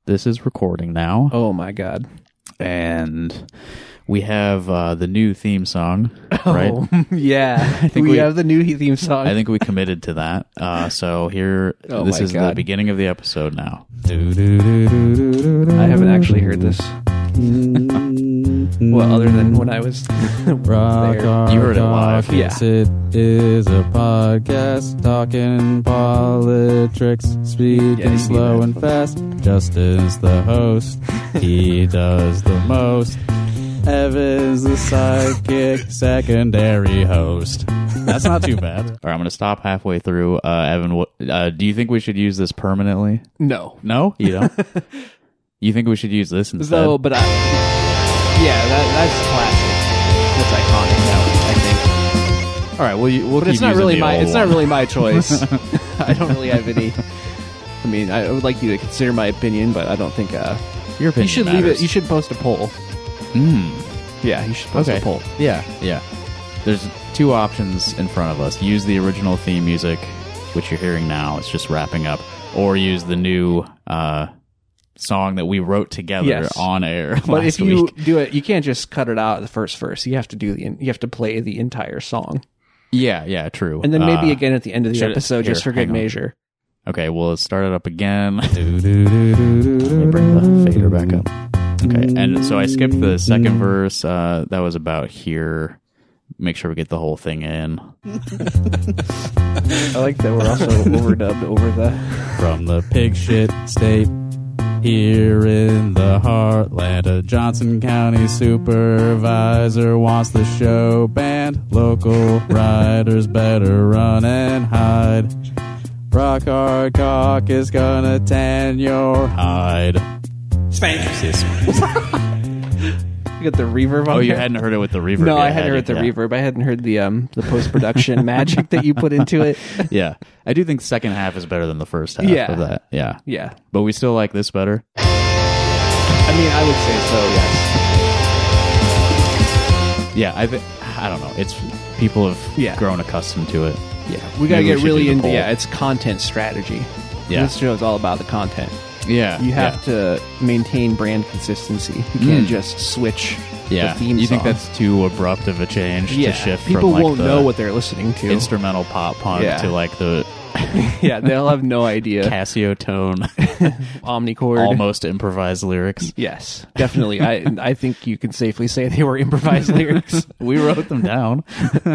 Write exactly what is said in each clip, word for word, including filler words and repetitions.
This is recording now. Oh my god. And we have uh, the new theme song, right? Oh, yeah. I think we, we have the new theme song. I think we committed to that. Uh, so here, Oh this my is God. the beginning of the episode now. I haven't actually heard this. Well, other than when I was Rock there. Hard You heard it live. Caucus. Yeah. It is a podcast talking politics, speaking Yeah, you slow do and that. fast. Justin's the host. He does the most. Evan's the sidekick, secondary host. That's not too bad. All right, I'm going to stop halfway through. Uh, Evan, what, uh, do you think we should use this permanently? No. No, you don't. You think we should use this instead? So, but I, yeah, that, that's classic. That's iconic now, I think. All right, well, you, we'll But keep it's not using really the my. old It's not one. really my choice. I don't really have any. I mean, I would like you to consider my opinion, but I don't think. Uh, Your opinion you should leave matters. it. You should post a poll. Mm. Yeah, you should post Okay. a poll. Yeah, yeah. There's two options in front of us. Use the original theme music, which you're hearing now. It's just wrapping up. Or use the new uh, song that we wrote together Yes. on air But last if you week. do it, you can't just cut it out at the first verse. You have to do the. You have to play the entire song, Yeah, yeah, true. and then maybe Uh, again at the end of the should it- episode, just here, for good hang on. measure. Okay, well, let's start it up again. Let me Let bring the fader back up. Okay, and so I skipped the second verse. Uh, that was about here. Make sure we get the whole thing in. I like that we're also overdubbed over the. From the pig shit state, here in the heartland, a Johnson County supervisor wants the show banned. Local riders better run and hide. Rock Hard Cock is gonna tan your hide. Spank. You got the reverb on Oh, you there? hadn't heard it with the reverb. No, yet, I had hadn't you? heard the Yeah. reverb. I hadn't heard the um the post production magic that you put into it. Yeah, I do think the second half is better than the first half Yeah. of that. Yeah, Yeah, but we still like this better. I mean, I would say so. Yes. Yeah, I think I don't know. It's people have Yeah. grown accustomed to it. Yeah, we gotta Maybe we get should really do the into. poll. Yeah, it's content strategy. Yeah. This show is all about the content. Yeah, You have yeah. to maintain brand consistency. You can't Mm. just switch Yeah, the theme you think song. that's too abrupt of a change Yeah, to shift people from like won't the know what they're listening to. instrumental pop punk Yeah. to like the Yeah, they'll have no idea. Casio tone, Omnichord. almost improvised lyrics. Yes, definitely. I I think you can safely say they were improvised lyrics. We wrote them down.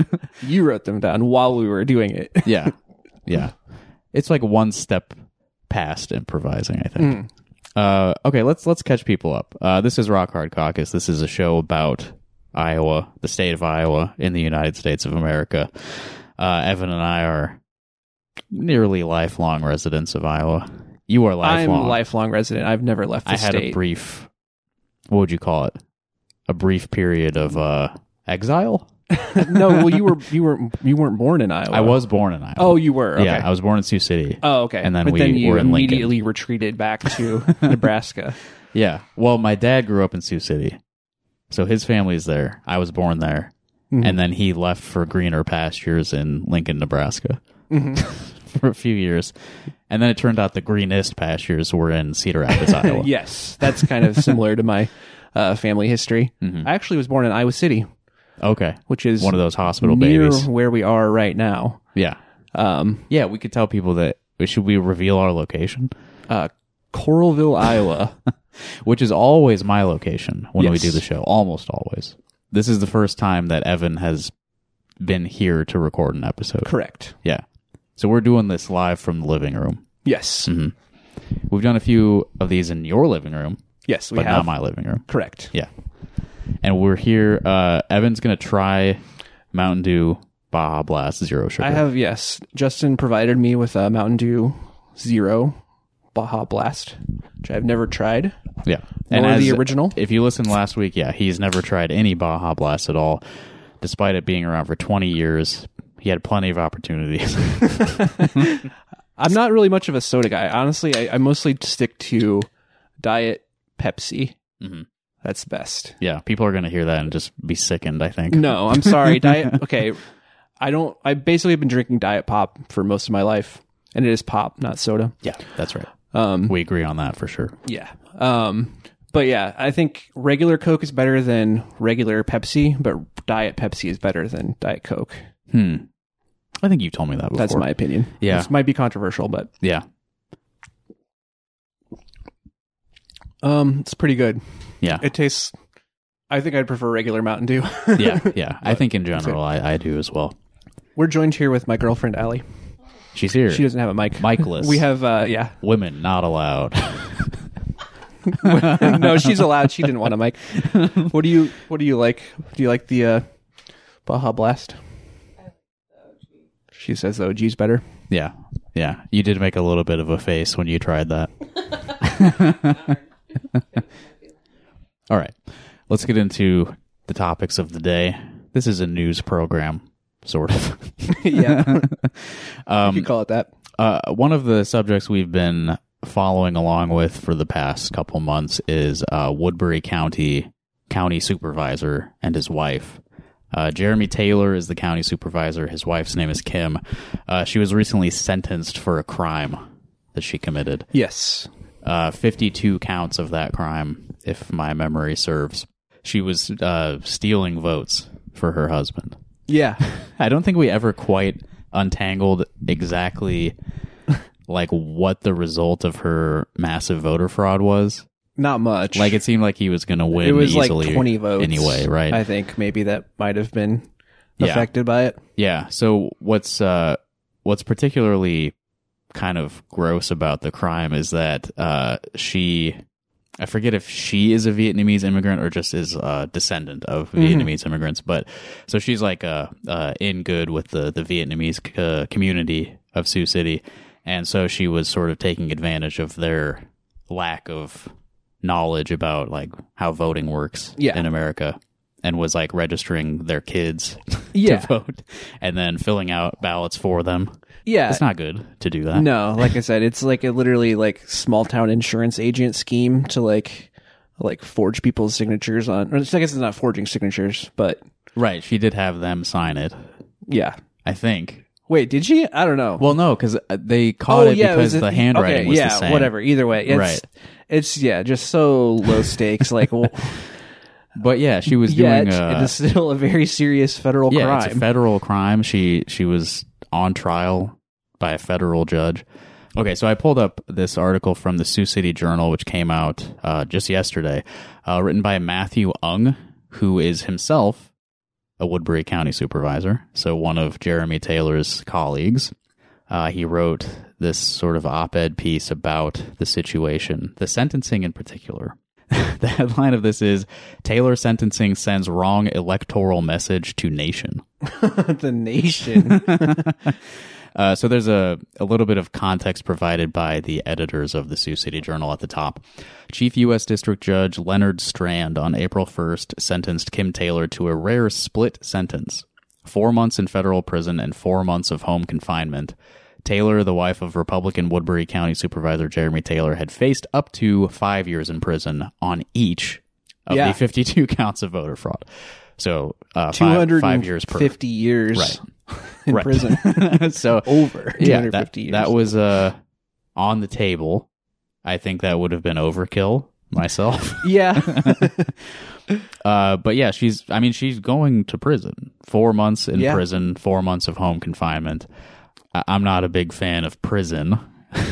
You wrote them down while we were doing it. Yeah, yeah. It's like one step past improvising, I think. Mm. Uh, okay, let's let's catch people up. Uh, this is Rock Hard Caucus. This is a show about Iowa, the state of Iowa in the United States of America. Uh, Evan and I are nearly lifelong residents of Iowa. You are lifelong. I'm a lifelong resident. I've never left the I had state. a brief, what would you call it? A brief period of uh, exile? No, well, you were you were you weren't born in Iowa. I was born in Iowa. Oh, you were. Okay. Yeah, I was born in Sioux City. Oh, okay. And then but we then you were in Lincoln. immediately retreated back to Nebraska. Yeah. Well, my dad grew up in Sioux City. So his family's there. I was born there. Mhm. And then he left for greener pastures in Lincoln, Nebraska Mhm. for a few years. And then it turned out the greenest pastures were in Cedar Rapids, Iowa. Yes, that's kind of similar to my uh, family history. Mhm. I actually was born in Iowa City, Okay. which is One of those hospital near babies. where we are right now. Yeah. Um, Yeah, we could tell people that. Should we reveal our location? uh, Coralville, Iowa. Which is always my location when we Yes. do the show. Almost always. This is the first time that Evan has been here to record an episode. Correct. Yeah. So we're doing this live from the living room. Yes. hmm We've done a few of these in your living room, Yes, we but have. not my living room. Correct. Yeah. And we're here. Uh, Evan's going to try Mountain Dew Baja Blast Zero Sugar. I have, yes. Justin provided me with a Mountain Dew Zero Baja Blast, which I've never tried. Yeah. Nor as- the original. If you listened last week, yeah, he's never tried any Baja Blast at all. Despite it being around for twenty years, he had plenty of opportunities. I'm not really much of a soda guy. Honestly, I, I mostly stick to Diet Pepsi. Mhm. That's the best. Yeah, people are going to hear that and just be sickened, I think. No, I'm sorry. Diet. Okay. I don't, I basically have been drinking Diet Pop for most of my life, and it is pop, not soda. Yeah, that's right. Um, We agree on that for sure. yeah. Um, but yeah, I think regular Coke is better than regular Pepsi, but Diet Pepsi is better than Diet Coke. Hmm. I think you told me that before. That's my opinion. Yeah. This might be controversial, but Yeah. um, it's pretty good. Yeah. It tastes... I think I'd prefer regular Mountain Dew. yeah. Yeah. I think in general, I, I do as well. We're joined here with my girlfriend, Allie. She's here. She doesn't have a mic. Miceless. We have, uh, yeah. Women not allowed. No, she's allowed. She didn't want a mic. What do you What do you like? Do you like the uh, Baja Blast? She says the O G's better. Yeah. Yeah. You did make a little bit of a face when you tried that. All right. Let's get into the topics of the day. This is a news program, sort of. Yeah, um, you could call it that. Uh, one of the subjects we've been following along with for the past couple months is uh, Woodbury County county supervisor and his wife. Uh, Jeremy Taylor is the county supervisor. His wife's name is Kim. Uh, she was recently sentenced for a crime that she committed. Yes. Uh, fifty-two counts of that crime, if my memory serves. She was uh, stealing votes for her husband. Yeah. I don't think we ever quite untangled exactly like what the result of her massive voter fraud was. Not much. Like it seemed like he was going to win it was easily like twenty votes anyway, right? I think maybe that might have been Yeah. affected by it. Yeah. So what's uh, what's particularly kind of gross about the crime is that uh, she, I forget if she is a Vietnamese immigrant or just is a descendant of Mm-hmm. Vietnamese immigrants, but so she's like uh, uh, in good with the the Vietnamese uh, community of Sioux City, and so she was sort of taking advantage of their lack of knowledge about like how voting works Yeah. in America, and was like registering their kids Yeah. to vote and then filling out ballots for them. Yeah. It's not good to do that. No, like I said, it's like a literally like small town insurance agent scheme to like like forge people's signatures on. Or I guess it's not forging signatures, but Right. She did have them sign it, yeah. I think. Wait, did she? I don't know. Well, no, because they caught it it was because a- the handwriting okay, was yeah, the same. whatever. Either way, it's, Right. It's yeah, just so low stakes. Like, well, But yeah, she was yet doing. Uh, it is still a very serious federal yeah, crime. it's a federal crime. She she was on trial by a federal judge. Okay, so I pulled up this article from the Sioux City Journal, which came out uh, just yesterday, uh, written by Matthew Ung, who is himself a Woodbury County supervisor, so one of Jeremy Taylor's colleagues. Uh, he wrote this sort of op-ed piece about the situation, the sentencing in particular. The headline of this is, Taylor sentencing sends wrong electoral message to nation. The nation. Uh, so there's a, a little bit of context provided by the editors of the Sioux City Journal at the top. Chief U S District Judge Leonard Strand on April first sentenced Kim Taylor to a rare split sentence. Four months in federal prison and four months of home confinement. Taylor, the wife of Republican Woodbury County Supervisor Jeremy Taylor, had faced up to five years in prison on each of Yeah. the fifty-two counts of voter fraud. So uh, Two five, hundred five years per. fifty years Right. in Right. prison. So Over two yeah, hundred that, fifty years. that was uh, on the table. I think that would have been overkill myself. yeah. uh, but yeah, she's. I mean, she's going to prison. Four months in Yeah. prison, four months of home confinement. I, I'm not a big fan of prison,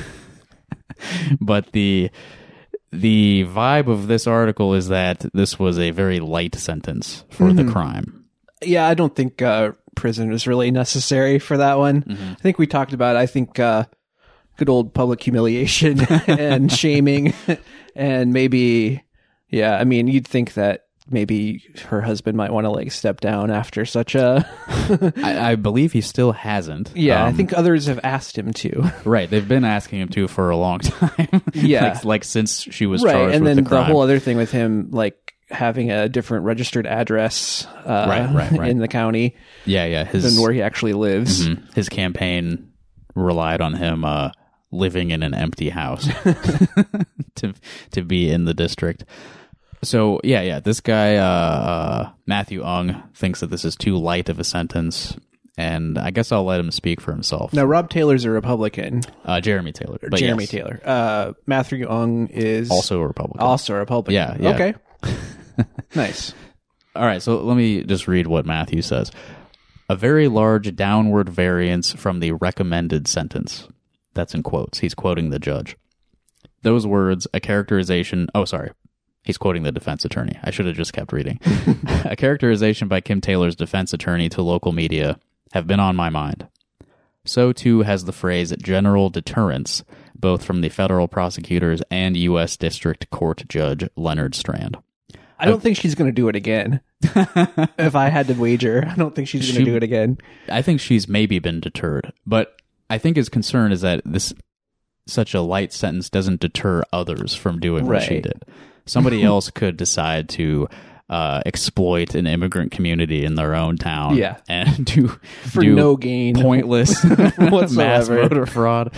but the the vibe of this article is that this was a very light sentence for Mm-hmm. the crime. Yeah, I don't think uh, prison was really necessary for that one. Mm-hmm. I think we talked about, I think, uh, good old public humiliation and shaming. And maybe, yeah, I mean, you'd think that maybe her husband might want to like step down after such a. I, I believe he still hasn't. Yeah, I Um, think others have asked him to. Right, they've been asking him to for a long time. Yeah. like, like since she was Right, charged and with then the the, crime. whole other thing with him, like having a different registered address uh, Right, right, right. in the county yeah, yeah, his than where he actually lives. mhm, his campaign relied on him uh, living in an empty house to to be in the district. So yeah, yeah, this guy uh, uh, Matthew Ung thinks that this is too light of a sentence, and I guess I'll let him speak for himself. Now, Rob Taylor's a Republican. Uh, Jeremy Taylor. But Jeremy yes, Taylor. Uh, Matthew Ung is also a Republican. Also a Republican. Yeah, yeah. Okay. Nice. All right, so let me just read what Matthew says. A very large downward variance from the recommended sentence. That's in quotes. He's quoting the judge. Those words, a characterization... Oh, sorry. He's quoting the defense attorney. I should have just kept reading. A characterization by Kim Taylor's defense attorney to local media have been on my mind. So too has the phrase general deterrence, both from the federal prosecutors and U S District Court Judge Leonard Strand. I don't think she's going to do it again. If I had to wager, I don't think she's going to She- do it again. I think she's maybe been deterred, but I think his concern is that this such a light sentence doesn't deter others from doing what she Right. did. Somebody else could decide to uh, exploit an immigrant community in their own town, Yeah. and do For do no gain. pointless mass Whatsoever. voter fraud,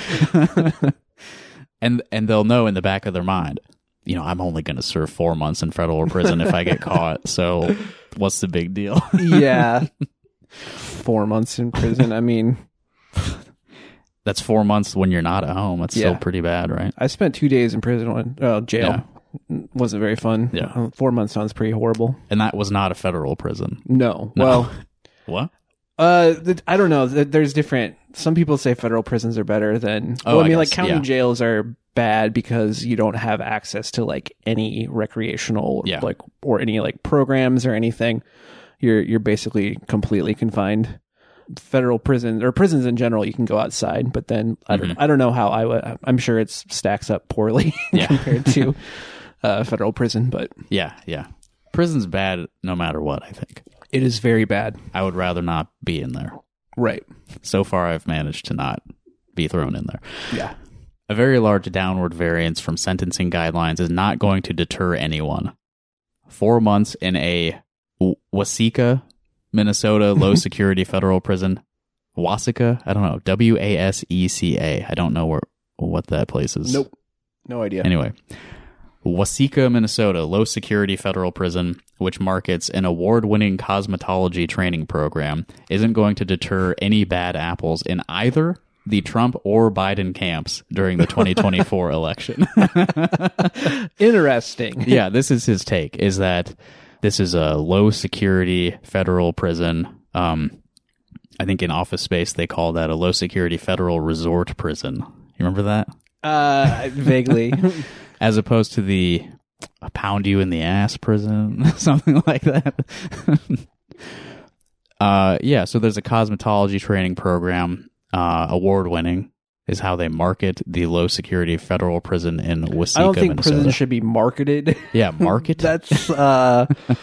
and and they'll know in the back of their mind, you know, I'm only going to serve four months in federal prison if I get caught. So what's the big deal? Yeah. Four months in prison. I mean, That's four months when you're not at home. That's still Yeah. pretty bad, right? I spent two days in prison. One, oh, jail. Wasn't very fun. Yeah. Uh, Four months sounds pretty horrible. And that was not a federal prison. No. No. Well, What? uh, th- I don't know. Th- There's different. Some people say federal prisons are better than. Oh, well, I I mean, like guess, county yeah. jails are bad because you don't have access to like any recreational, Yeah. like or any like programs or anything. You're you're basically completely confined. Federal prison or prisons in general, you can go outside, but then I don't Mm-hmm. I don't know how I would. I'm sure it stacks up poorly Yeah. compared to uh, federal prison, but Yeah, yeah. Prison's bad no matter what, I think. it is very bad. I would rather not be in there. Right. So far, I've managed to not be thrown in there. Yeah. A very large downward variance from sentencing guidelines is not going to deter anyone. Four months in a W- Waseca, Minnesota low security federal prison. Waseca? I don't know. W A S E C A. I don't know where what that place is. Nope. No idea. Anyway, Waseca, Minnesota low security federal prison, which markets an award-winning cosmetology training program, isn't going to deter any bad apples in either the Trump or Biden camps during the twenty twenty-four election. Interesting. Yeah, this is his take, is that this is a low security federal prison. Um, I think in Office Space they call that a low security federal resort prison. You remember that? Uh, vaguely. As opposed to the a pound you in the ass prison, something like that. uh, yeah, so there's a cosmetology training program, uh, award winning is how they market the low security federal prison in Waseca, I don't think Minnesota. prisons should be marketed. Yeah, market. That's uh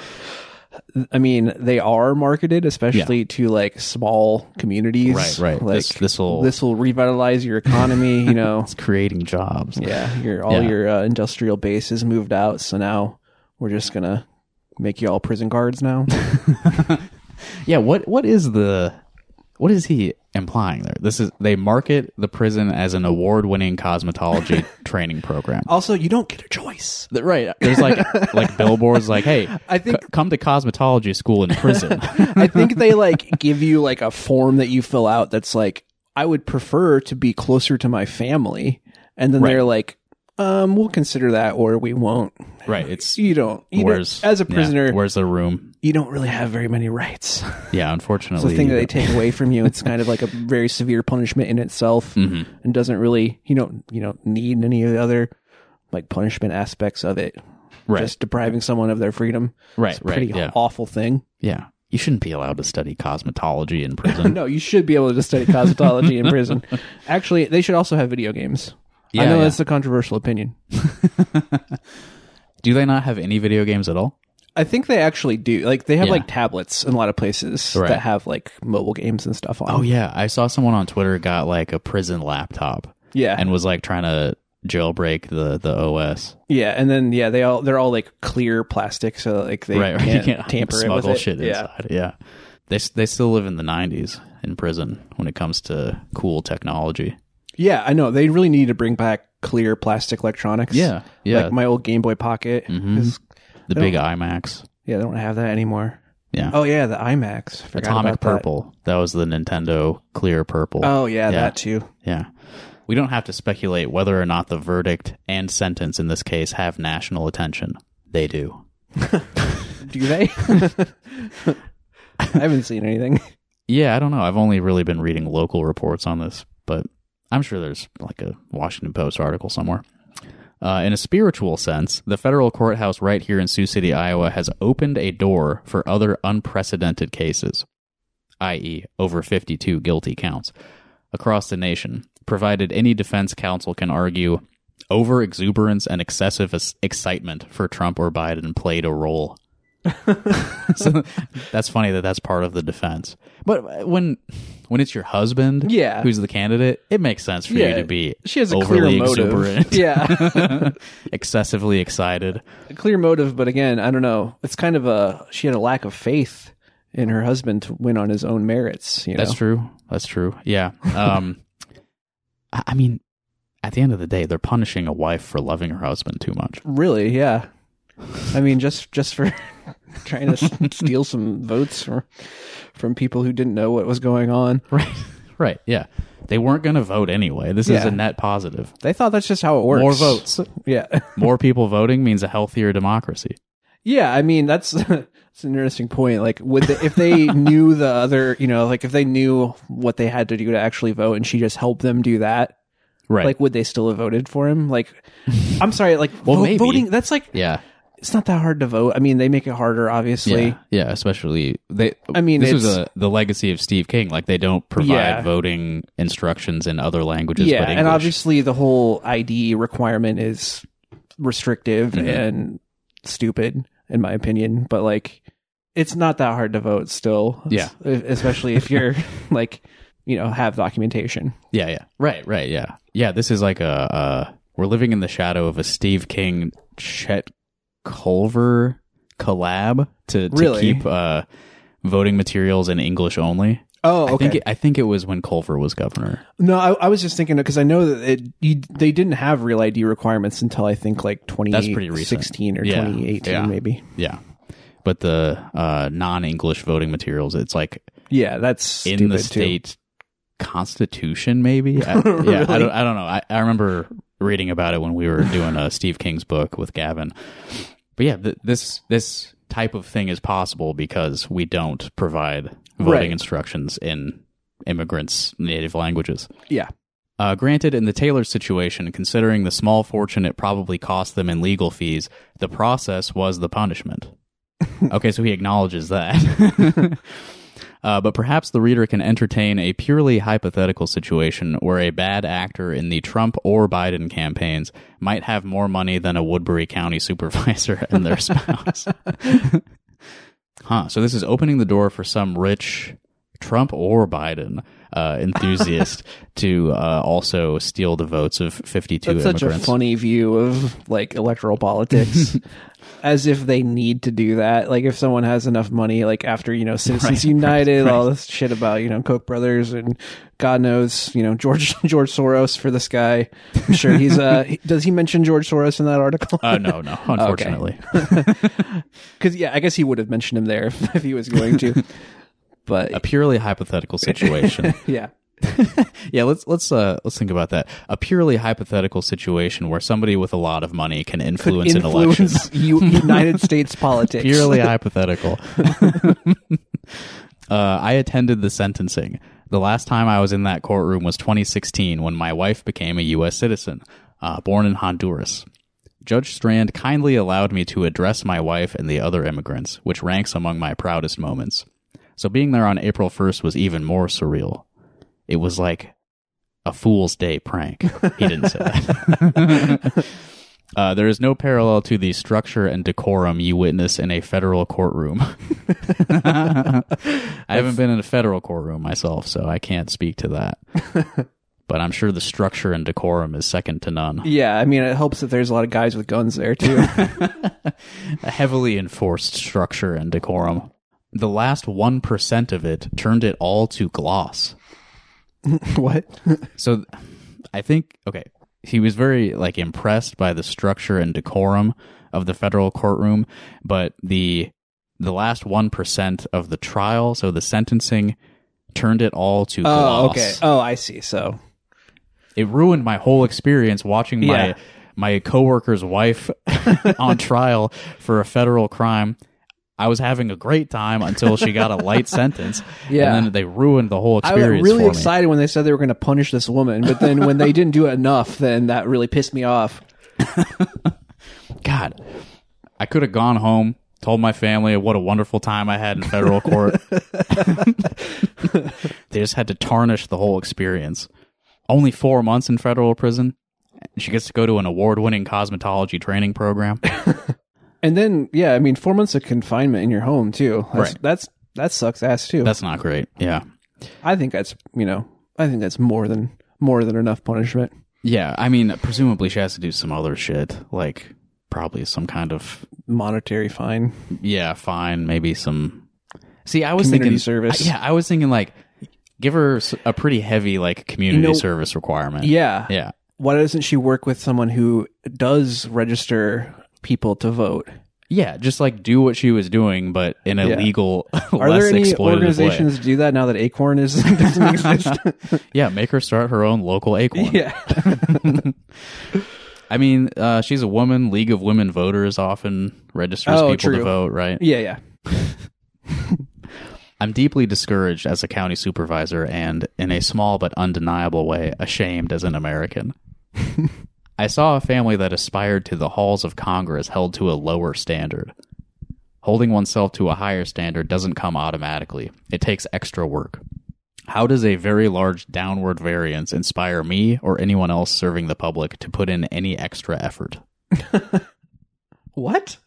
I mean, they are marketed, especially to like small communities. Right, right. Like This- this'll- this will revitalize your economy. You know, It's creating jobs. yeah, your all Yeah. your uh, industrial base is moved out, so now we're just gonna make you all prison guards now. Yeah, what what is the what is he implying there? This is they market the prison as an award-winning cosmetology training program. Also, you don't get a choice. Th- Right. There's like like billboards like, "Hey, I think- c- come to cosmetology school in prison." I think they like give you like a form that you fill out that's like, I would prefer to be closer to my family, and then Right. they're like, um, we'll consider that or we won't. Right. It's You don't. You where's don't as a yeah, prisoner, where's the room? you don't really have very many rights. Yeah, It's unfortunately. the thing that you they don't- take away from you. It's kind of like a very severe punishment in itself, Mhm. and doesn't really you don't you don't need any of the other like punishment aspects of it. Right. Just depriving someone of their freedom. Right, It's a right, pretty yeah. awful thing. Yeah. You shouldn't be allowed to study cosmetology in prison. No, you should be able to study cosmetology in prison. Actually, they should also have video games. I Yeah, know yeah. that's a controversial opinion. Do they not have any video games at all? I think they actually do. Like they have Yeah. like tablets in a lot of places Right. that have like mobile games and stuff on. Oh yeah, I saw someone on Twitter got like a prison laptop yeah, and was like trying to jailbreak the the O S. yeah, and then yeah, they all they're all like clear plastic, so like they Right, can't, you can't tamper it smuggle with it. shit yeah. inside. Yeah, they s- they still live in the nineties in prison when it comes to cool technology. Yeah, I know. They really need to bring back clear plastic electronics. Yeah, yeah. Like my old Game Boy Pocket. Mhm. is- The they big don't- IMAX. Yeah, they don't have that anymore. Yeah. Oh yeah, the IMAX. Forgot Atomic about that. Purple. That. was the Nintendo Clear Purple. Oh yeah, Yeah. that too. Yeah. We don't have to speculate whether or not the verdict and sentence in this case have national attention. They do. Do they? I haven't seen anything. Yeah, I don't know. I've only really been reading local reports on this, but I'm sure there's like a Washington Post article somewhere. Uh, in a spiritual sense, the federal courthouse right here in Sioux City, Iowa, has opened a door for other unprecedented cases, that is over fifty-two guilty counts, across the nation, provided any defense counsel can argue over-exuberance and excessive ex- excitement for Trump or Biden played a role. So that's funny that that's part of the defense. But when when it's your husband Yeah. who's the candidate, it makes sense for Yeah, you to be she has a overly clear motive. exuberant, Yeah, excessively excited. a clear motive. But again, I don't know. It's kind of a she had a lack of faith in her husband to win on his own merits. You know? That's true. That's true. Yeah. Um, I I mean, at the end of the day, they're punishing a wife for loving her husband too much. Really, yeah. I mean, just just for trying to s- steal some votes from from people who didn't know what was going on. Right. Right. Yeah. They weren't going to vote anyway. This is Yeah. a net positive. They thought that's just how it works. More votes. Yeah, More people voting means a healthier democracy. yeah. I mean, that's that's an interesting point. Like, would they, if they knew the other, you know, like if they knew what they had to do to actually vote, and she just helped them do that, Right. like, would they still have voted for him? Like, I'm sorry, like, Well, vo- maybe. voting. That's like, yeah. it's not that hard to vote. I mean, they make it harder, obviously. Yeah. Yeah. Especially they. I mean, this was it's- a, the legacy of Steve King. Like they don't provide Yeah. voting instructions in other languages. Yeah, but English. and obviously the whole I D requirement is restrictive Mhm. and stupid, in my opinion. But like, it's not that hard to vote still. Yeah. Es- especially if you're like, you know, have documentation. Yeah, yeah. Right, right, yeah. Yeah, this is like a, uh, we're living in the shadow of a Steve King, Chet Culver collab to, to Really? keep uh, voting materials in English only. Oh, I think it, I think it was when Culver was governor. No, I, I was just thinking because I know that it, you, they didn't have real I D requirements until I think like twenty sixteen or Yeah, twenty eighteen, yeah. maybe. Yeah. But the uh, non-English voting materials, it's like Yeah, that's in stupid the too. state constitution, maybe. I, yeah, Really? I don't. I don't know. I, I remember reading about it when we were doing a Steve King's book with Gavin. But yeah, th- this this type of thing is possible because we don't provide voting Right. instructions in immigrants' native languages. Yeah. Uh, granted, in the Taylor situation, considering the small fortune it probably cost them in legal fees, the process was the punishment. Okay, so he acknowledges that. uh, but perhaps the reader can entertain a purely hypothetical situation where a bad actor in the Trump or Biden campaigns might have more money than a Woodbury County supervisor and their spouse. Huh, so this is opening the door for some rich Trump or Biden uh, enthusiast to uh, also steal the votes of fifty-two That's immigrants. such a funny view of like electoral politics. As if they need to do that. Like if someone has enough money, like after, you know, Citizens Right, United, right, right. all this shit about, you know, Koch brothers and God knows, you know, George George Soros for this guy. I'm sure he's uh he- does he mention George Soros in that article? Uh, no, no, unfortunately. Because yeah, I guess he would have mentioned him there if, if he was going to. But A purely hypothetical situation. yeah. Yeah, let's let's uh let's think about that. A purely hypothetical situation where somebody with a lot of money can influence, Could an election. influence U- United States politics. Purely hypothetical. uh, I attended the sentencing. The last time I was in that courtroom was twenty sixteen when my wife became a U S citizen, uh, born in Honduras. Judge Strand kindly allowed me to address my wife and the other immigrants, which ranks among my proudest moments. So being there on April first was even more surreal. It was like a Fool's Day prank. He didn't say that. uh, there is no parallel to the structure and decorum you witness in a federal courtroom. I haven't been in a federal courtroom myself, so I can't speak to that. But I'm sure the structure and decorum is second to none. Yeah, I mean, it helps that there's a lot of guys with guns there too. A heavily enforced structure and decorum. The last one percent of it turned it all to gloss. What? So I think, okay, he was very like impressed by the structure and decorum of the federal courtroom, but the the last one percent of the trial, so the sentencing, turned it all to Oh, gloss. okay. Oh, I see. So It ruined my whole experience watching my Yeah. my coworker's wife on trial for a federal crime. I was having a great time until she got a light sentence. Yeah. And then they ruined the whole I got experience really for excited when they said they were going to punish this woman, but then when they didn't do it enough, then that really pissed me off. me. God. I could have gone home, told my family what a wonderful time I had in federal court. They just had to tarnish the whole experience. Only four months in federal prison. She gets to go to an award-winning cosmetology training program. And then, yeah, I mean, four months of confinement in your home too. That's, Right. That's that sucks ass too. That's not great. Yeah. I think that's you know, I think that's more than more than enough punishment. Yeah. I mean, presumably she has to do some other shit, like probably some kind of, Monetary fine. yeah, fine, maybe some. See, I was Community thinking service. I- yeah, I was thinking like give her s- a pretty heavy like community You know- service requirement. Yeah. Yeah. Why doesn't she work with someone who does register people to vote? Yeah, just like do what she was doing, but in a Yeah. legal, Are less there any exploitative organizations way. that do that now that Acorn is doesn't exist? Yeah, make her start her own local Acorn. Yeah. I mean, uh, she's a woman. League of Women Voters often registers Oh, people to true. vote, right? Yeah, yeah. I'm deeply discouraged as a county supervisor and, in a small but undeniable way, ashamed as an American. I saw a family that aspired to the halls of Congress held to a lower standard. Holding oneself to a higher standard doesn't come automatically. It takes extra work. How does a very large downward variance inspire me or anyone else serving the public to put in any extra effort? What?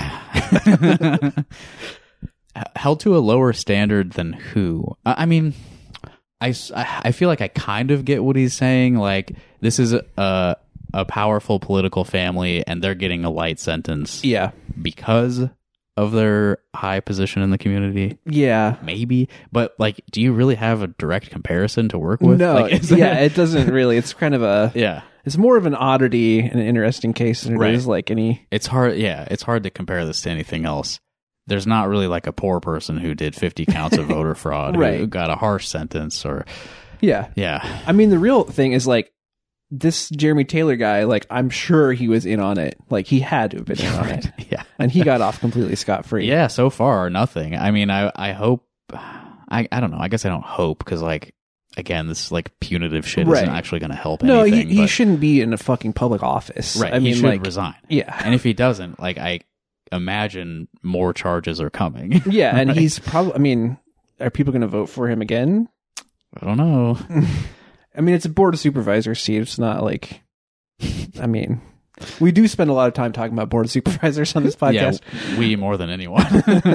Held to a lower standard than who? I I mean, I, s- I- I feel like I kind of get what he's saying. Like, this is a, a powerful political family, and they're getting a light sentence Yeah. because of their high position in the community. Yeah. Maybe. But, like, do you really have a direct comparison to work with? No. Like, is yeah, there- it doesn't really. It's kind of a. yeah. It's more of an oddity and an interesting case than it is Right. like any. It's hard. Yeah, it's hard to compare this to anything else. There's not really like a poor person who did fifty counts of voter fraud who Right. got a harsh sentence or Yeah. yeah. I mean, the real thing is like this Jeremy Taylor guy. Like, I'm sure he was in on it. Like, he had to have been in on it, Yeah. and he got off completely scot free. Yeah, so far nothing. I mean, I I hope I I don't know. I guess I don't hope cuz like again, this like punitive shit Right. isn't actually going to help No, he, anything. he but, shouldn't be in a fucking public office. right, I mean, he should like, resign. yeah, And if he doesn't, like I imagine more charges are coming. yeah, and Right. he's probably. I mean, are people going to vote for him again? I don't know. I mean, it's a board of supervisors seat. It's not like. I mean, we do spend a lot of time talking about board of supervisors on this podcast. Yeah, we more than anyone.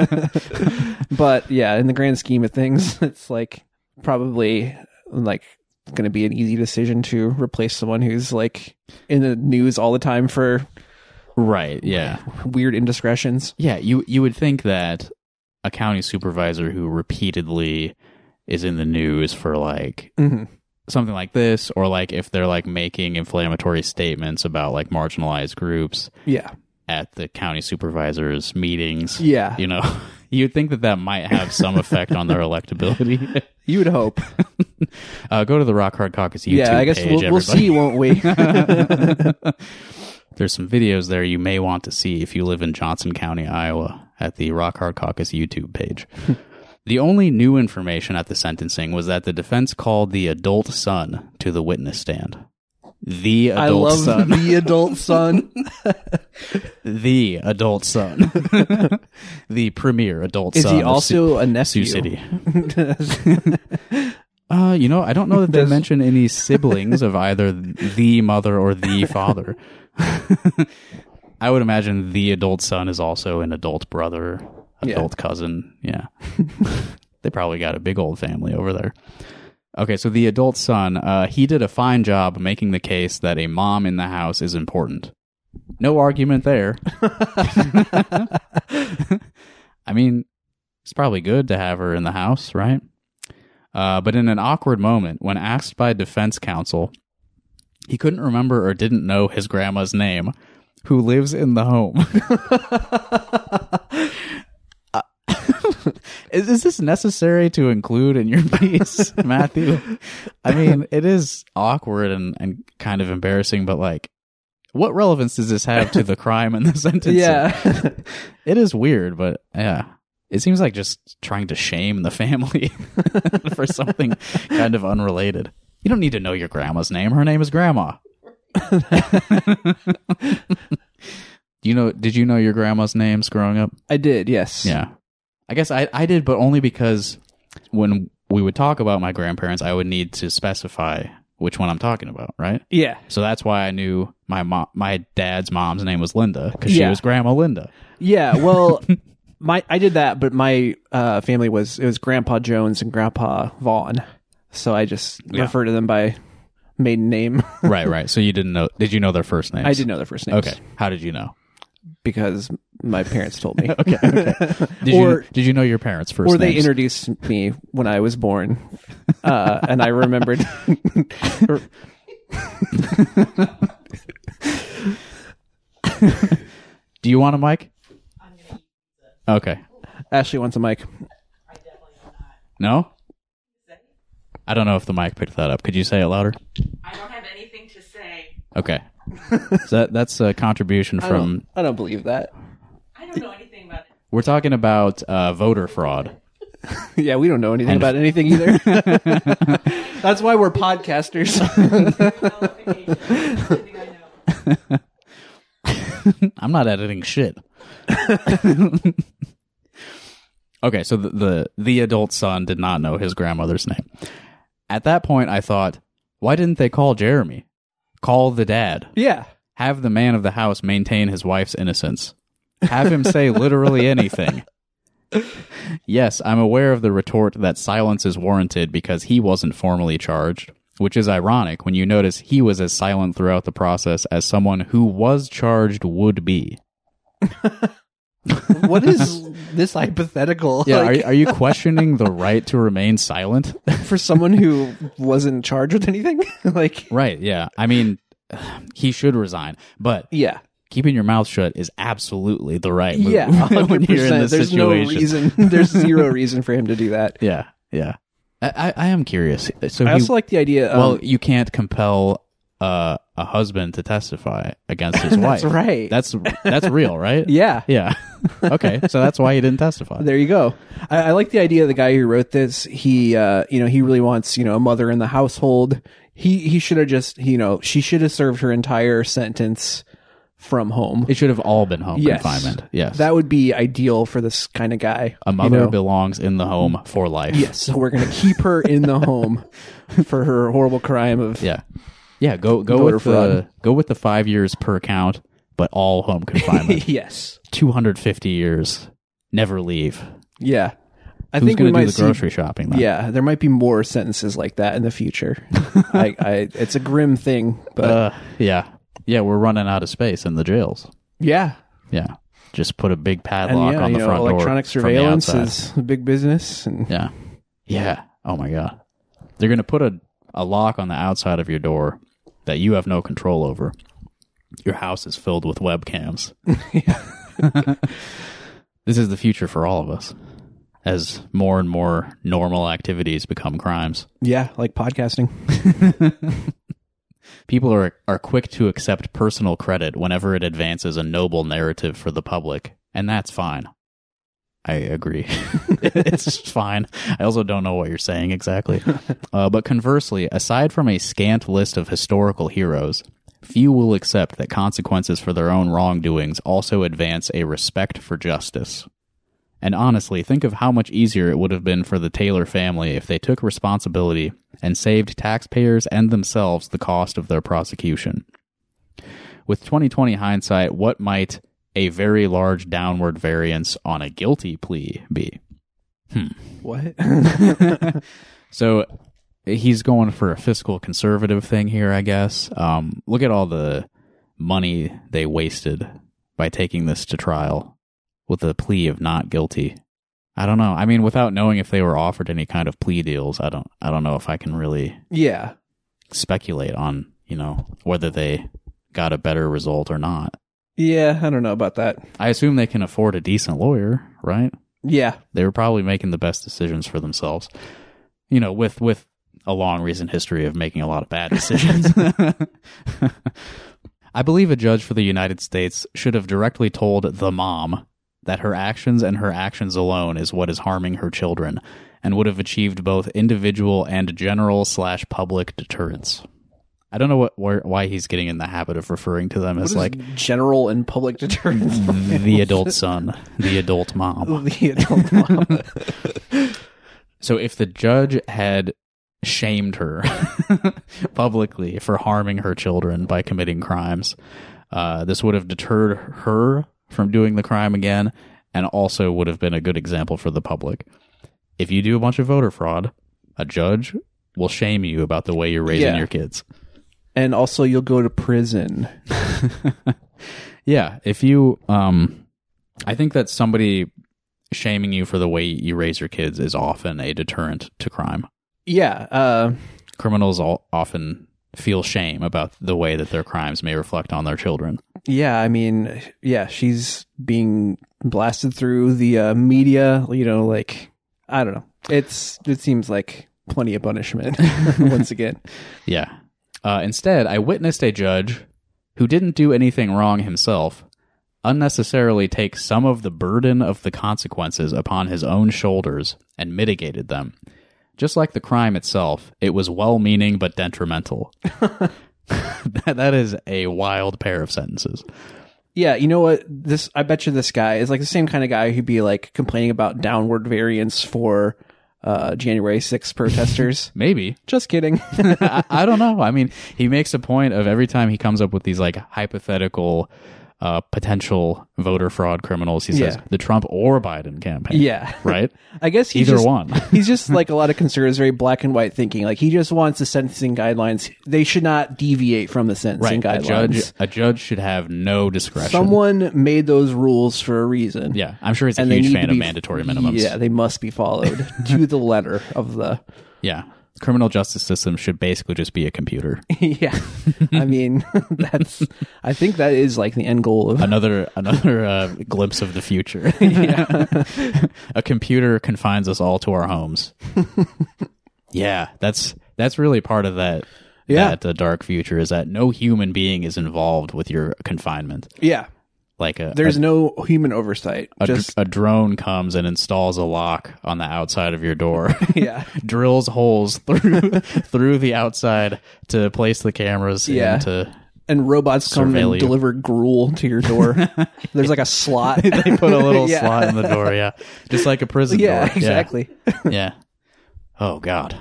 But yeah, in the grand scheme of things, it's like probably like going to be an easy decision to replace someone who's like in the news all the time for Right, yeah. weird indiscretions. Yeah, you you would think that a county supervisor who repeatedly is in the news for like hmm something like this, or like if they're like making inflammatory statements about like marginalized groups Yeah. at the county supervisors meetings, Yeah. you know, you'd think that that might have some effect on their electability. You would hope. Uh, go to the Rock Hard Caucus YouTube yeah, I guess page, we'll, we'll everybody. see, won't we? There's some videos there you may want to see if you live in Johnson County, Iowa, at the Rock Hard Caucus YouTube page. The only new information at the sentencing was that the defense called the adult son to the witness stand. The adult I love son. the adult son. The adult son. The premier adult Is son. he of also a Sioux nephew? City. Uh, you know, I don't know that they Does- mention any siblings of either the mother or the father. I would imagine the adult son is also an adult brother, Yeah. adult cousin. Yeah. They probably got a big old family over there. Okay, so the adult son, uh, he did a fine job making the case that a mom in the house is important. No argument there. I mean, it's probably good to have her in the house, right? Uh, but in an awkward moment, when asked by defense counsel, he couldn't remember or didn't know his grandma's name, who lives in the home. uh, Is, is this necessary to include in your piece, Matthew? I mean, it is awkward and, and kind of embarrassing, but like, what relevance does this have to the crime and the sentencing? Yeah. It is weird, but yeah. It seems like just trying to shame the family for something kind of unrelated. You don't need to know your grandma's name. Her name is Grandma. Do you know? Did you know your grandma's names growing up? I did, yes. Yeah. I guess I, I did, but only because when we would talk about my grandparents, I would need to specify which one I'm talking about, right? Yeah. So that's why I knew my mom, my dad's mom's name was Linda, because she Yeah. was Grandma Linda. Yeah, well, my I did that, but my uh, family was, it was Grandpa Jones and Grandpa Vaughn. So I just Yeah. refer to them by maiden name. Right, right. So you didn't know, did you know their first names? I did know their first names. Okay. How did you know? Because my parents told me. Okay, okay. Did, Or- you, did you know your parents' first Or they names? introduced me when I was born. Uh, and I remembered. Do you want a mic? Okay. Ashley wants a mic. No? I don't know if the mic picked that up. Could you say it louder? I don't have anything to say. Okay. So that, that's a contribution I from... don't, I don't believe that. I don't know anything about it. We're talking about uh, voter fraud. Yeah, we don't know anything about anything either. That's why we're podcasters. Qualifications, everything I know. I'm not editing shit. Okay, so the, the the adult son did not know his grandmother's name. At that point, I thought, why didn't they call Jeremy? Call the dad. Yeah. Have the man of the house maintain his wife's innocence. Have him say literally anything. Yes, I'm aware of the retort that silence is warranted because he wasn't formally charged, which is ironic when you notice he was as silent throughout the process as someone who was charged would be. What is this hypothetical? Yeah, Like, are, are you questioning the right to remain silent? for someone who wasn't charged with anything? Like, Right, yeah. I mean, he should resign, but yeah. keeping your mouth shut is absolutely the right move Yeah, when one hundred you're in percent. this There's situation. no reason. There's zero reason for him to do that. Yeah, yeah. I, I, I am curious. So I he, also like the idea. Um, well, you can't compel uh, a husband to testify against his wife. That's right. That's that's real, right? yeah. Yeah. Okay, so that's why he didn't testify. There you go. I, I like the idea of the guy who wrote this. He, uh, you know, he really wants, you know, a mother in the household. He, he should have just, you know, she should have served her entire sentence from home. It should have all been home Yes. confinement. Yes. That would be ideal for this kind of guy. a mother you know? belongs in the home for life. Yes, so we're gonna keep her in the home for her horrible crime of Yeah. Yeah, go go Voter with the fraud. go with the five years per count, but all home confinement. yes, Two hundred fifty years. Never leave. yeah. I Who's think we going to do might the see, grocery shopping then? Yeah, there might be more sentences like that in the future. I, I, it's a grim thing, but Uh, yeah. Yeah, we're running out of space in the jails. yeah, Yeah. Just put a big and padlock yeah, on you the know, front door. electronic from the surveillance outside. is a big business, and Yeah. Yeah. Oh my God. They're going to put a, a lock on the outside of your door that you have no control over. Your house is filled with webcams. This is the future for all of us as more and more normal activities become crimes. yeah, like podcasting. People are are quick to accept personal credit whenever it advances a noble narrative for the public, and that's fine. I agree. It's just fine. I also don't know what you're saying exactly. Uh, but conversely, aside from a scant list of historical heroes, few will accept that consequences for their own wrongdoings also advance a respect for justice. And honestly, think of how much easier it would have been for the Taylor family if they took responsibility and saved taxpayers and themselves the cost of their prosecution. With twenty twenty hindsight, what might a very large downward variance on a guilty plea be? What? So he's going for a fiscal conservative thing here, I guess. Um, look at all the money they wasted by taking this to trial with a plea of not guilty. I don't know. I mean, without knowing if they were offered any kind of plea deals, I don't. I don't know if I can really yeah, speculate on, you know, whether they got a better result or not. yeah. I don't know about that. I assume they can afford a decent lawyer, right? Yeah. They were probably making the best decisions for themselves. You know, with with a long recent history of making a lot of bad decisions. I believe a judge for the United States should have directly told the mom that her actions and her actions alone is what is harming her children, and would have achieved both individual and general slash public deterrence. I don't know what where, why he's getting in the habit of referring to them as What is like general and public deterrence. the adult son, the adult mom. The adult mom. So if the judge had shamed her publicly for harming her children by committing crimes, uh, this would have deterred her from doing the crime again, and also would have been a good example for the public. If you do a bunch of voter fraud, a judge will shame you about the way you're raising Yeah. your kids. And also you'll go to prison. Yeah, if you, um, I think that somebody shaming you for the way you raise your kids is often a deterrent to crime. Yeah. Uh, Criminals all often feel shame about the way that their crimes may reflect on their children. yeah. I mean, yeah, she's being blasted through the uh, media, you know, like, I don't know. It's, it seems like plenty of punishment once again. Yeah. Uh, instead, I witnessed a judge who didn't do anything wrong himself unnecessarily take some of the burden of the consequences upon his own shoulders and mitigated them. Just like the crime itself, it was well-meaning but detrimental. that, that is a wild pair of sentences. Yeah, you know what? This I bet you this guy is like the same kind of guy who'd be like complaining about downward variance for uh, January sixth protesters. Maybe. Just kidding. I, I don't know. I mean, he makes a point of every time he comes up with these like hypothetical uh, potential voter fraud criminals, he says Yeah. the Trump or Biden campaign. Yeah. Right? I guess he's Either just, one. he's just like a lot of conservatives, very black and white thinking. Like he just wants the sentencing guidelines. They should not deviate from the sentencing Right. A guidelines. judge, a judge should have no discretion. Someone made those rules for a reason. Yeah. I'm sure he's a And they huge need fan to of be- mandatory minimums. Yeah, they must be followed to the letter of the. Yeah. Criminal justice system should basically just be a computer. Yeah, I mean that's. I think that is like the end goal of. Another another uh, glimpse of the future. A computer confines us all to our homes. Yeah, that's that's really part of that. Yeah. That uh, dark future is that no human being is involved with your confinement. Yeah, Like a there's a, no human oversight. a, dr- Just a drone comes and installs a lock on the outside of your door. yeah, Drills holes through through the outside to place the cameras Yeah. into. and robots come Surveil and you. deliver gruel to your door. There's like a slot. They put a little Yeah. slot in the door, yeah, just like a prison Yeah, door. exactly. Yeah. Oh God.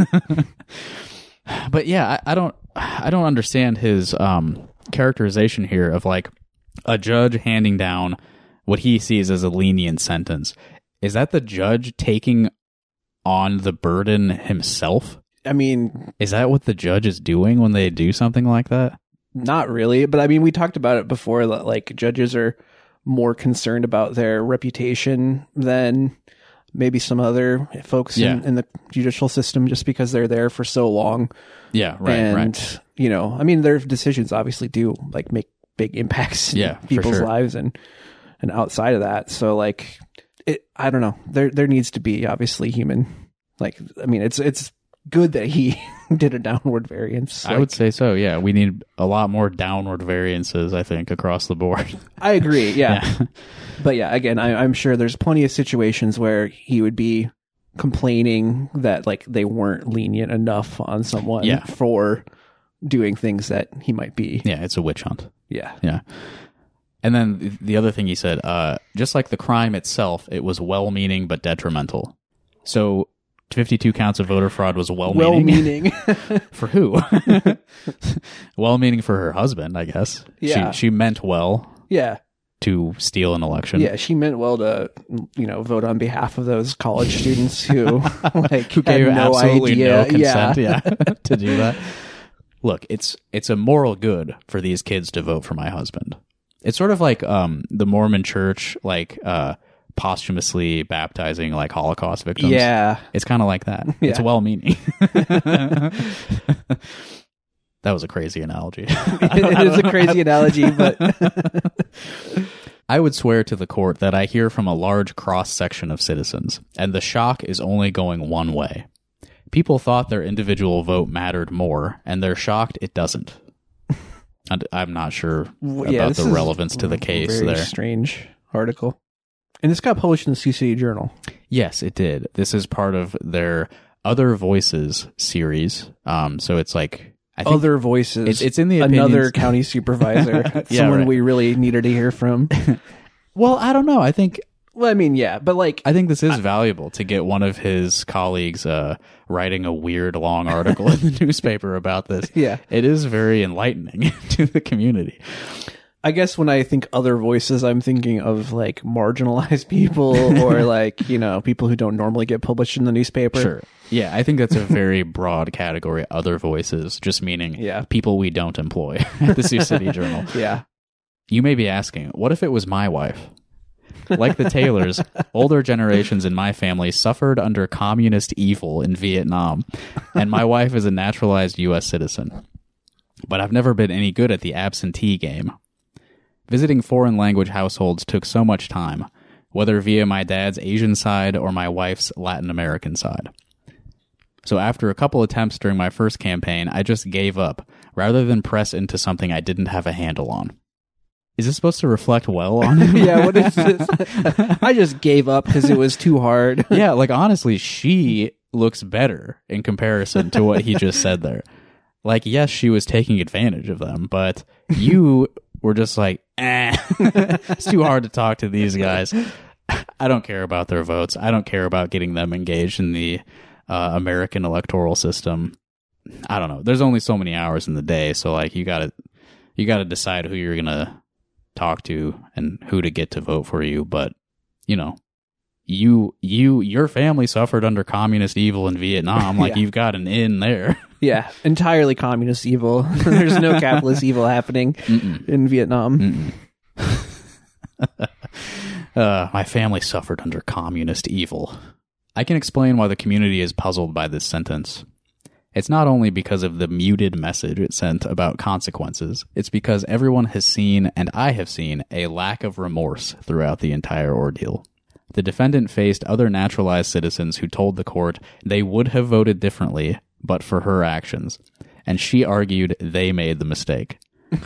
But yeah, I, I don't, I don't understand his um, characterization here of like a judge handing down what he sees as a lenient sentence. Is that the judge taking on the burden himself? I mean, Is that what the judge is doing when they do something like that? not really, but I mean, we talked about it before that like judges are more concerned about their reputation than maybe some other folks Yeah. in, in the judicial system just because they're there for so long. Yeah, right, and, right. you know, I mean, their decisions obviously do like make big impacts in Yeah, for people's sure. lives and, and outside of that. So like, it, I don't know, there, there needs to be obviously human, like, I mean, it's, it's good that he did a downward variance. I would say so. Yeah, we need a lot more downward variances, I think, across the board. I agree. Yeah. Yeah. But yeah, again, I, I'm sure there's plenty of situations where he would be complaining that like they weren't lenient enough on someone Yeah. for doing things that he might be. Yeah, it's a witch hunt. Yeah. Yeah. And then th- the other thing he said, uh, just like the crime itself, it was well-meaning but detrimental. So fifty-two counts of voter fraud was well-meaning. Well-meaning. For who? Well-meaning for her husband, I guess. Yeah. She, she meant well yeah. to steal an election. Yeah. She meant well to, you know, vote on behalf of those college students who like Who gave had no absolutely idea. no consent Yeah. yeah, to do that. Look, it's it's a moral good for these kids to vote for my husband. It's sort of like um, the Mormon church, like uh, posthumously baptizing like Holocaust victims. Yeah. It's kind of like that. Yeah. It's well-meaning. That was a crazy analogy. It is a crazy analogy, but I would swear to the court that I hear from a large cross-section of citizens, and the shock is only going one way. People thought their individual vote mattered more, and they're shocked it doesn't. And I'm not sure about Yeah, the this is relevance to the case very there. strange article. And this got published in the Sioux City Journal. Yes, it did. This is part of their Other Voices series. Um, so it's like I think Other voices. It's, it's in the Another opinions- county supervisor. Yeah, Someone right. we really needed to hear from. Well, I don't know. I think Well, I mean, yeah, but like, I think this is valuable to get one of his colleagues uh, writing a weird long article in the newspaper about this. yeah. It is very enlightening to the community. I guess when I think other voices, I'm thinking of like marginalized people or like, you know, people who don't normally get published in the newspaper. Sure. Yeah, I think that's a very broad category. Other voices, just meaning Yeah. people we don't employ at the Sioux City Journal. Yeah. You may be asking, what if it was my wife? Like the Taylors, older generations in my family suffered under communist evil in Vietnam, and my wife is a naturalized U S citizen. But I've never been any good at the absentee game. Visiting foreign language households took so much time, whether via my dad's Asian side or my wife's Latin American side. So after a couple attempts during my first campaign, I just gave up, rather than press into something I didn't have a handle on. Is this supposed to reflect well on him? Yeah. What is this? I just gave up because it was too hard. Yeah, like honestly, she looks better in comparison to what he just said there. Like, yes, she was taking advantage of them, but you were just like, eh, it's too hard to talk to these guys. I don't care about their votes. I don't care about getting them engaged in the uh, American electoral system. I don't know. There's only so many hours in the day, so like you gotta you gotta decide who you're gonna talk to and who to get to vote for you. But you know, you you your family suffered under communist evil in Vietnam. Like Yeah. you've got an in there. Yeah. Entirely communist evil. There's no capitalist evil happening Mm-mm. in Vietnam. Mm-mm. uh, my family suffered under communist evil. I can explain why the community is puzzled by this sentence. It's not only because of the muted message it sent about consequences, it's because everyone has seen, and I have seen, a lack of remorse throughout the entire ordeal. The defendant faced other naturalized citizens who told the court they would have voted differently but for her actions, and she argued they made the mistake.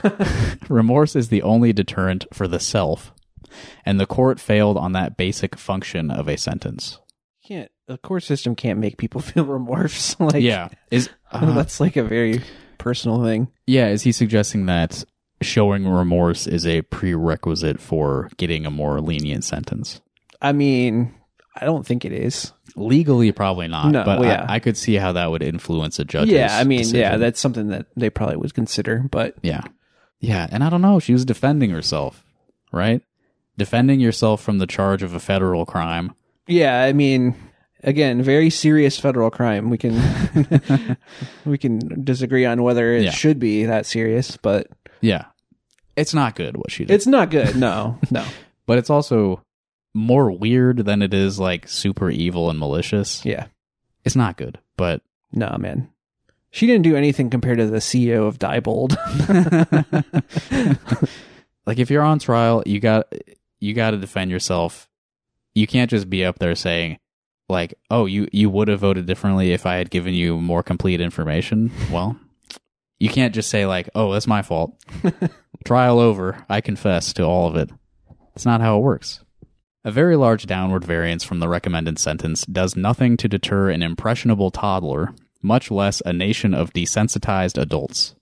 Remorse is the only deterrent for the self, and the court failed on that basic function of a sentence. Can't the court system can't make people feel remorse. Like, Yeah, is uh, that's like a very personal thing. yeah, is he suggesting that showing remorse is a prerequisite for getting a more lenient sentence? I mean, I don't think it is. Legally, probably not. No, but well, yeah. I, I could see how that would influence a judge's Yeah, I mean, decision. yeah, that's something that they probably would consider. But Yeah. Yeah, and I don't know. She was defending herself, right? Defending yourself from the charge of a federal crime. yeah, I mean, again, very serious federal crime. We can we can disagree on whether it Yeah. should be that serious, but Yeah. It's not good what she did. it's not good. No, no. But it's also more weird than it is like super evil and malicious. Yeah, It's not good, but no, man. She didn't do anything compared to the C E O of Diebold. like if you're on trial, you got you got to defend yourself. You can't just be up there saying like, "Oh, you you would have voted differently if I had given you more complete information." Well, you can't just say like, "Oh, that's my fault." Trial over. I confess to all of it. It's not how it works. A very large downward variance from the recommended sentence does nothing to deter an impressionable toddler, much less a nation of desensitized adults.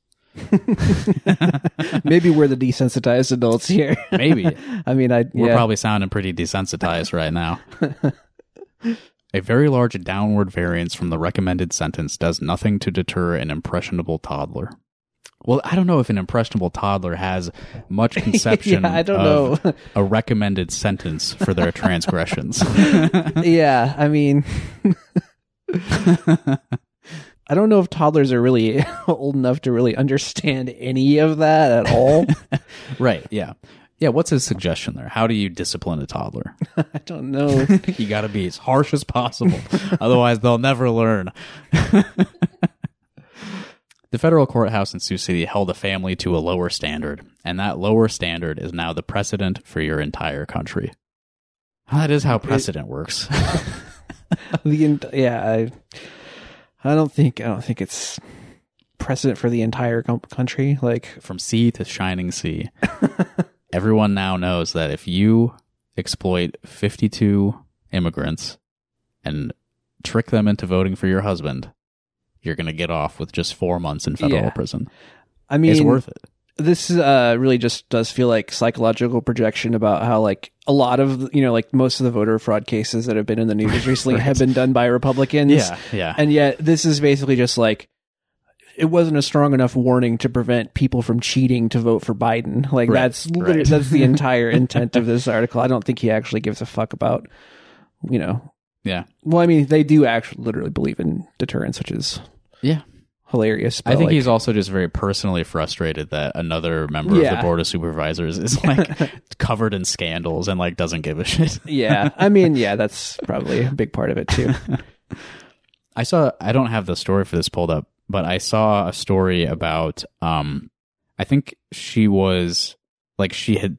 Maybe we're the desensitized adults here. Maybe. I mean, I We're yeah. probably sounding pretty desensitized right now. A very large downward variance from the recommended sentence does nothing to deter an impressionable toddler. Well, I don't know if an impressionable toddler has much conception Yeah, I don't of know. a recommended sentence for their transgressions. Yeah, I mean, I don't know if toddlers are really old enough to really understand any of that at all. Right, yeah. Yeah, what's his suggestion there? How do you discipline a toddler? I don't know. You got to be as harsh as possible. Otherwise, they'll never learn. The federal courthouse in Sioux City held a family to a lower standard, and that lower standard is now the precedent for your entire country. That is how precedent works. The ent- yeah, I, I don't think I don't think it's precedent for the entire com- country. Like From sea to shining sea. Everyone now knows that if you exploit fifty-two immigrants and trick them into voting for your husband, you're going to get off with just four months in federal Yeah. prison. I mean, It's worth it. this uh, really just does feel like psychological projection about how like a lot of you know like most of the voter fraud cases that have been in the news recently Right. have been done by Republicans. Yeah, yeah. And yet this is basically just like it wasn't a strong enough warning to prevent people from cheating to vote for Biden. Like Right, that's literally, right. that's the entire intent of this article. I don't think he actually gives a fuck about you know. yeah. Well, I mean, they do actually literally believe in deterrence, which is Yeah. hilarious. I but, think like, he's also just very personally frustrated that another member of Yeah. the board of supervisors is like covered in scandals and like doesn't give a shit. yeah. I mean, yeah, that's probably a big part of it too. I saw, I don't have the story for this pulled up, but I saw a story about, um, I think she was like, she had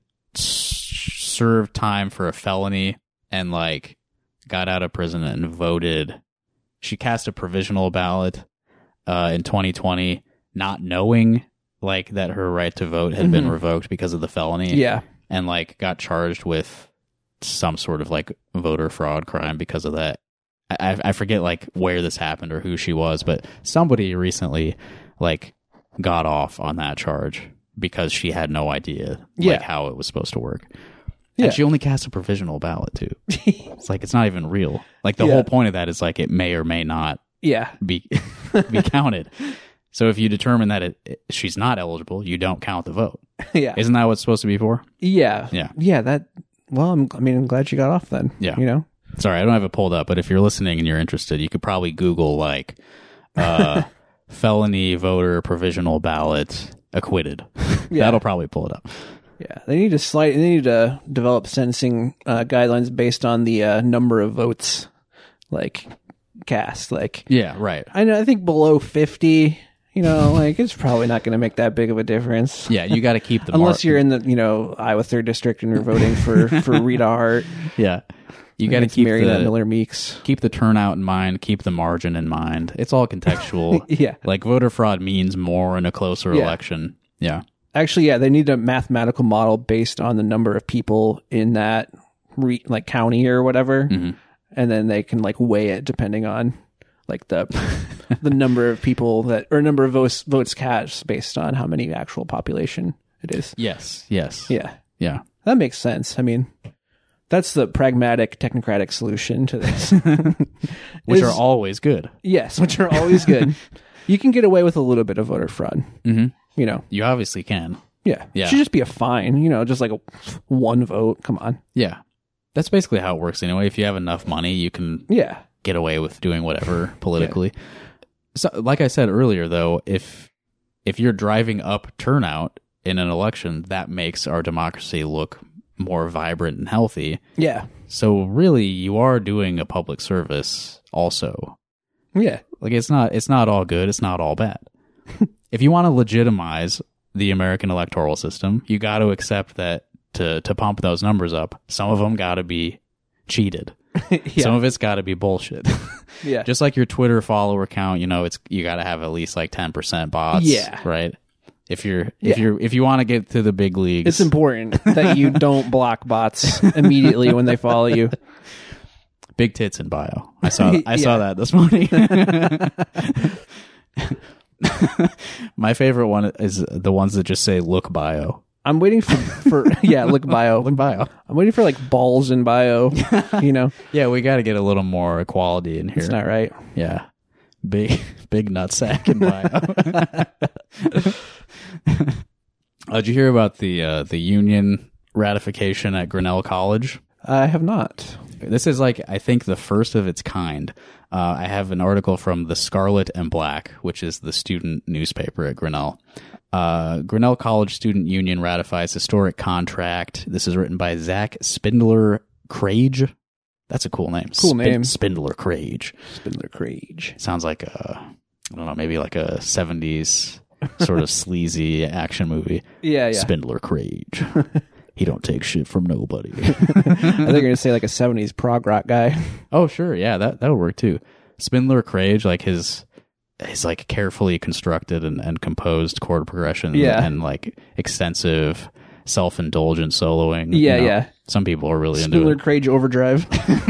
s- served time for a felony and like got out of prison and voted. She cast a provisional ballot uh, in twenty twenty, not knowing like that her right to vote had been Mhm. revoked because of the felony. Yeah. And like got charged with some sort of like voter fraud crime because of that. I, I forget like where this happened or who she was, but somebody recently like got off on that charge because she had no idea Yeah. like how it was supposed to work. Yeah. And she only cast a provisional ballot too. It's like it's not even real. Like the Yeah. whole point of that is like it may or may not Yeah. be be counted. So if you determine that it, it, she's not eligible, you don't count the vote. Yeah. Isn't that what it's supposed to be for? Yeah. Yeah. Yeah. That, well, I'm, I mean, I'm glad she got off then. Yeah. You know? Sorry, I don't have it pulled up, but if you're listening and you're interested, you could probably Google like uh, felony voter provisional ballot acquitted. Yeah. That'll probably pull it up. Yeah. They need to slide, they need to develop sentencing uh, guidelines based on the uh, number of votes like cast. Like, Yeah, right. I know, I think below fifty, you know, like it's probably not going to make that big of a difference. Yeah, you got to keep the Unless mar- you're in the, you know, Iowa third District and you're voting for, for Rita Hart. yeah, you got to against keep Marietta the Miller Meeks. keep the turnout in mind, keep the margin in mind. It's all contextual. Yeah. Like voter fraud means more in a closer Yeah. election. Yeah, Actually, yeah, they need a mathematical model based on the number of people in that re- like county or whatever, Mhm. and then they can like weigh it depending on like the the number of people that or number of votes votes cast based on how many actual population it is. yes, yes, Yeah, yeah. that makes sense. I mean, that's the pragmatic technocratic solution to this. Which Is- are always good. yes, which are always good. You can get away with a little bit of voter fraud. Mm-hmm. You know, You obviously can. yeah, Yeah. It should just be a fine. You know, just like a one vote. Come on. Yeah, that's basically how it works anyway. If you have enough money, you can Yeah. get away with doing whatever politically. So, like I said earlier, though, if if you're driving up turnout in an election, that makes our democracy look more vibrant and healthy. Yeah. So really, you are doing a public service also. Yeah. Like it's not it's not all good, it's not all bad. If you want to legitimize the American electoral system, you got to accept that to to pump those numbers up, some of them got to be cheated. Yeah. Some of it's got to be bullshit. Yeah. Just like your Twitter follower count, you know, it's you got to have at least like ten percent bots, Yeah. right? If you're if Yeah. you're if you want to get to the big leagues, It's important that you don't block bots immediately when they follow you. big tits in bio. I saw I saw Yeah. that this morning. My favorite one is the ones that just say "look bio." I'm waiting for, for yeah, look bio. Look bio. I'm waiting for like balls in bio, you know. Yeah, we got to get a little more equality in here. It's not right. Yeah, big big nutsack in bio. Uh, did you hear about the uh, the union ratification at Grinnell College? I have not. This is like, I think, the first of its kind. Uh, I have an article from the Scarlet and Black, which is the student newspaper at Grinnell. Uh, Grinnell College Student Union ratifies historic contract. This is written by Zach Spindler Crage. That's a cool name. Cool name. Spindler Crage. Spindler Crage. Sounds like a I don't know, maybe like a seventies sort of sleazy action movie. Yeah, yeah. Spindler Crage. He don't take shit from nobody. I think you're gonna say like a seventies prog rock guy. Oh, sure. Yeah, that, that would work too. Spindler Crage, like his, his like carefully constructed and, and composed chord progression Yeah. and like extensive self-indulgent soloing. Yeah, you know, yeah. Some people are really Spindler into it. Crage Overdrive.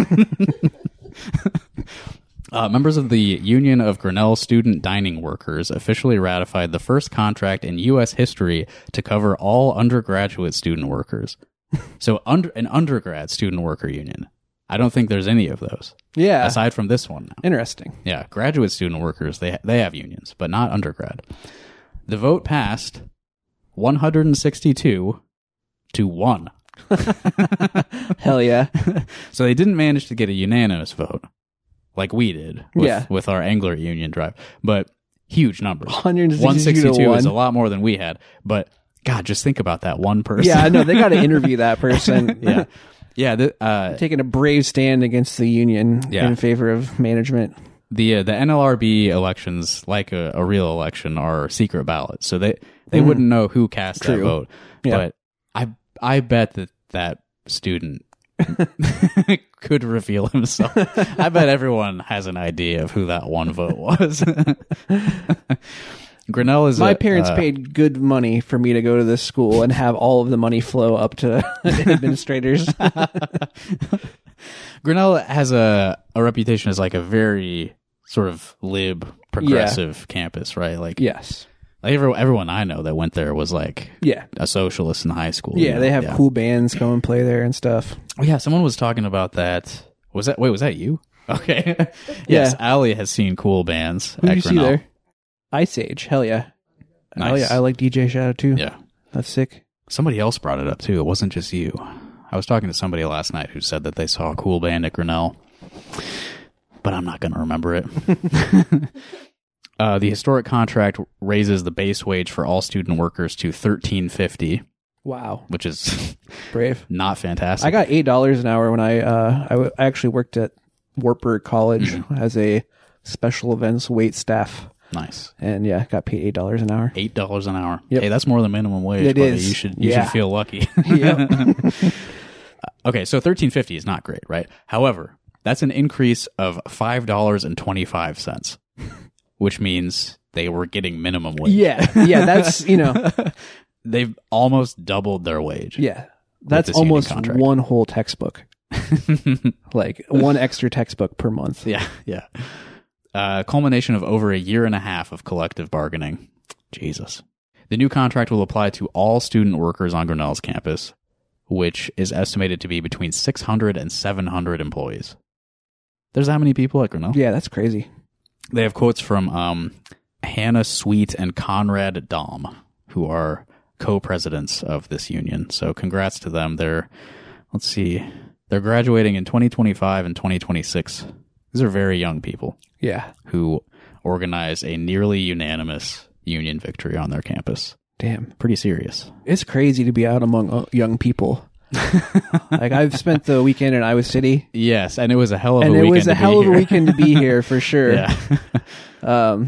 Uh, members of the Union of Grinnell Student Dining Workers officially ratified the first contract in U S history to cover all undergraduate student workers. So under an undergrad student worker union. I don't think there's any of those Yeah. aside from this one now. Interesting. Yeah, graduate student workers, they they have unions, but not undergrad. The vote passed one hundred sixty-two to one. Hell yeah. So they didn't manage to get a unanimous vote like we did with, Yeah. with our Angler union drive, but huge numbers. one hundred one sixty-two to sixty-two is a one. lot more than we had, but God, just think about that one person. Yeah, I know. They got to interview that person. yeah. Yeah, the, uh, Taking a brave stand against the union Yeah. in favor of management. the uh, the N L R B elections, like a, a real election, are secret ballots, so they they wouldn't know who cast that True. vote. Yeah. But I I bet that that student could reveal himself. I bet everyone has an idea of who that one vote was. Grinnell is My a, parents uh, paid good money for me to go to this school and have all of the money flow up to administrators. Grinnell has a a reputation as like a very sort of lib progressive campus, right? Like, Yes. like everyone, everyone I know that went there was like Yeah. a socialist in high school. you Yeah, know? they have yeah. cool bands go and play there and stuff. Oh, yeah, someone was talking about that. Was that wait? Was that you? Okay. Yes, Yeah. Allie has seen cool bands Who at did you see Grinnell. there? Ice Age. Hell yeah. Hell Nice. yeah. I like D J Shadow too. Yeah. That's sick. Somebody else brought it up too. It wasn't just you. I was talking to somebody last night who said that they saw a cool band at Grinnell, but I'm not going to remember it. uh, the historic contract raises the base wage for all student workers to thirteen fifty, Wow. which is Brave. not fantastic. I got eight dollars an hour when I, uh, I, w- I actually worked at Wartburg College Mm-hmm. as a special events wait staff. nice. And yeah, got paid eight dollars an hour. Eight dollars an hour. Yep. Hey, that's more than minimum wage. It buddy. is. You should you Yeah. should feel lucky. Yep. Okay, so thirteen fifty is not great, right? However, that's an increase of five dollars and twenty five cents, which means they were getting minimum wage. Yeah. Yeah. That's, you know, They've almost doubled their wage. yeah. That's this union almost contract. one whole textbook. Like one extra textbook per month. Yeah, yeah. Uh, culmination of over a year and a half of collective bargaining. Jesus. The new contract will apply to all student workers on Grinnell's campus, which is estimated to be between six hundred and seven hundred employees. There's that many people at Grinnell? Yeah, that's crazy. They have quotes from um, Hannah Sweet and Conrad Dahm, who are co-presidents of this union. So congrats to them. They're, let's see, they're graduating in twenty twenty-five and twenty twenty-six. These are very young people Yeah. who organize a nearly unanimous union victory on their campus. Damn. Pretty serious. It's crazy to be out among uh, young people. Like I've spent the weekend in Iowa City, Yes, and it was a hell of and a it weekend was a to hell be of a here. weekend to be here for sure. Yeah. Um,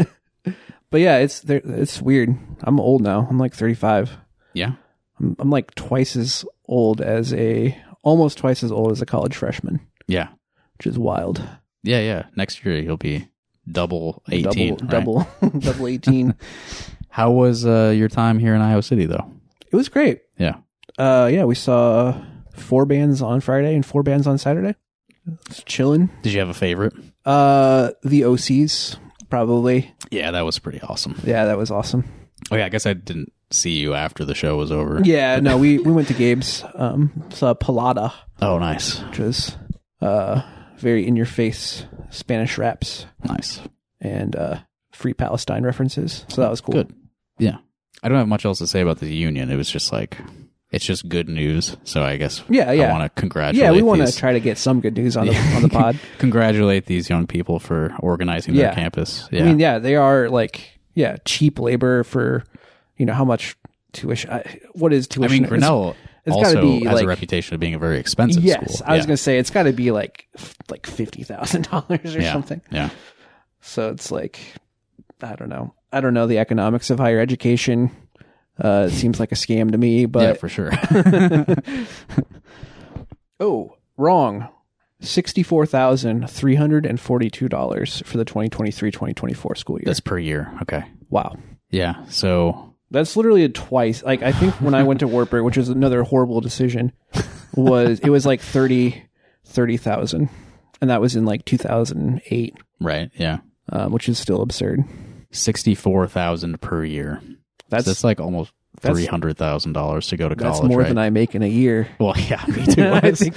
but yeah, it's there. It's weird. I'm old now. I'm like thirty-five. Yeah. I'm, I'm like twice as old as a, almost twice as old as a college freshman, Yeah. which is wild. Yeah, yeah. Next year you'll be double eighteen. double, right? double, double eighteen. How was uh, your time here in Iowa City, though? It was great. Yeah. Uh, yeah, we saw four bands on Friday and four bands on Saturday. It's chilling. Did you have a favorite? Uh, the O Cs, probably. Yeah, that was pretty awesome. Yeah, that was awesome. Oh, yeah, I guess I didn't see you after the show was over. Yeah, no, we, we went to Gabe's, um, saw Palada, Oh, nice. which was, uh, very in your face Spanish raps Nice. and, uh, free Palestine references. So that was cool. Good. Yeah. I don't have much else to say about the union. It was just like, it's just good news. So I guess Yeah, yeah. I want to congratulate Yeah, we want to these, try to get some good news on the, on the pod. congratulate these young people for organizing their Yeah. campus. Yeah. I mean, yeah, they are like, yeah, cheap labor for, you know, how much tuition, I, what is I tuition? mean, It's- Grinnell it's gotta also be, has like- a reputation of being a very expensive Yes, school. I was Yeah. going to say it's got to be like f- like fifty thousand dollars or yeah. something. Yeah. So it's like, I don't know. I don't know the economics of higher education. Uh, it seems like a scam to me, but yeah, for sure. oh, wrong. sixty-four thousand three hundred forty-two dollars for the twenty twenty-three twenty twenty-four school year. That's per year. Okay. Wow. Yeah. So That's literally a twice. Like, I think when I went to Wartburg, which was another horrible decision, was it was like thirty thousand. And that was in like two thousand eight, right. Yeah. um, which is still absurd. Sixty-four thousand per year. That's So that's like almost that's- three hundred thousand dollars to go to college. that's more right? than I make in a year. Well, yeah, me too. I think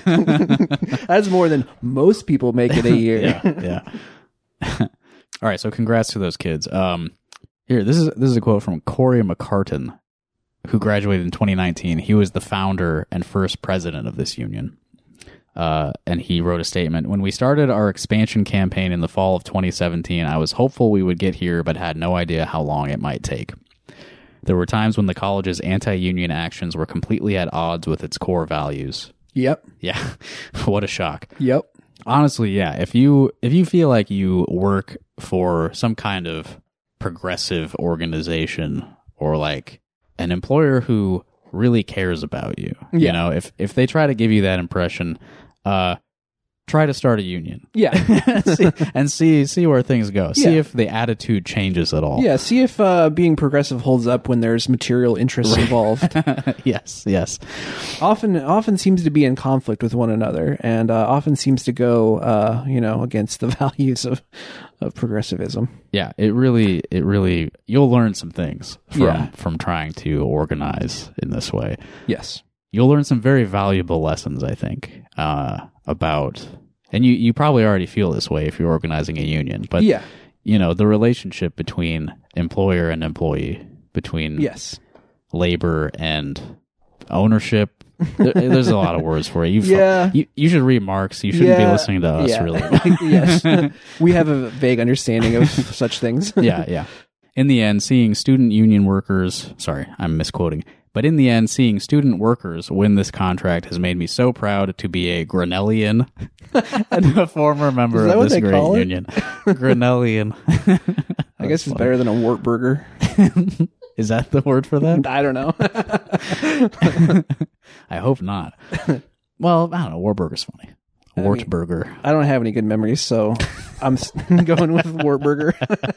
that's more than most people make in a year. yeah, yeah. All right, so congrats to those kids. Um, here, this is this is a quote from Corey McCartan, who graduated in twenty nineteen. He was the founder and first president of this union. Uh, and he wrote a statement. When we started our expansion campaign in the fall of twenty seventeen, I was hopeful we would get here, but had no idea how long it might take. There were times when the college's anti-union actions were completely at odds with its core values. Yep. Yeah, what a shock. Yep. Honestly, yeah. If you if you feel like you work for some kind of progressive organization or like an employer who really cares about you, you Yeah. know, if if they try to give you that impression, uh, try to start a union. Yeah. See- and see see where things go. See Yeah. if the attitude changes at all. Yeah. See if uh, being progressive holds up when there's material interests involved. yes, yes. often often seems to be in conflict with one another, and uh, often seems to go uh, you know against the values of of progressivism. Yeah, it really it really you'll learn some things from Yeah. from trying to organize in this way. Yes. You'll learn some very valuable lessons, I think, uh, about, and you, you probably already feel this way if you're organizing a union, but, Yeah. you know, the relationship between employer and employee, between Yes. labor and ownership, there, there's a lot of words for it. You've, Yeah. you, you should read Marx. You shouldn't be Yeah. listening to us, Yeah. really. Yes. We have a vague understanding of such things. yeah, yeah. In the end, seeing student union workers, sorry, I'm misquoting, but in the end, seeing student workers win this contract has made me so proud to be a Grinnellian and a former member Is that of what this they great call it? union. Grinnellian. I guess it's better than a Wartburger. Is that the word for that? I don't know. I hope not. Well, I don't know. Wartburger's funny. I mean- Wartburger. I don't have any good memories, so I'm s- going with Wartburger.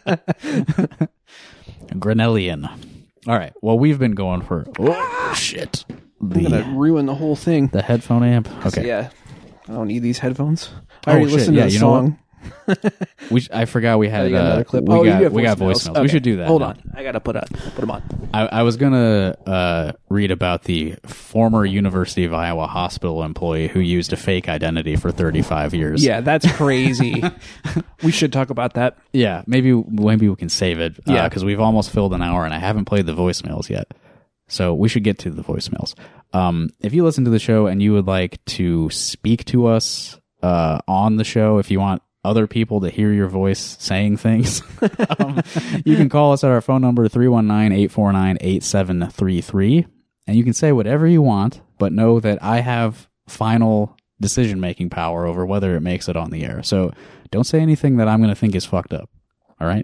Grinnellian. All right. Well, we've been going for oh shit. I'm The gonna ruin the whole thing. the headphone amp. Okay. Yeah. I don't need these headphones. I Oh, already shit. listened Yeah, to the you know what? song. We sh- I forgot we Oh, had you got uh, another clip? we Oh, you got get we got voicemails. voicemails. We Okay. should do that. Hold now. on. I gotta put, a, put them on. I, I was gonna uh, read about the former University of Iowa hospital employee who used a fake identity for thirty-five years. Yeah, that's crazy. We should talk about that. yeah. Maybe maybe we can save it. Yeah. because we've almost filled an hour and I haven't played the voicemails yet. So we should get to the voicemails. Um, if you listen to the show and you would like to speak to us uh, on the show, if you want other people to hear your voice saying things, um, you can call us at our phone number three one nine, eight four nine, eight seven three three, and you can say whatever you want, but know that I have final decision-making power over whether it makes it on the air. So don't say anything that I'm going to think is fucked up, all right?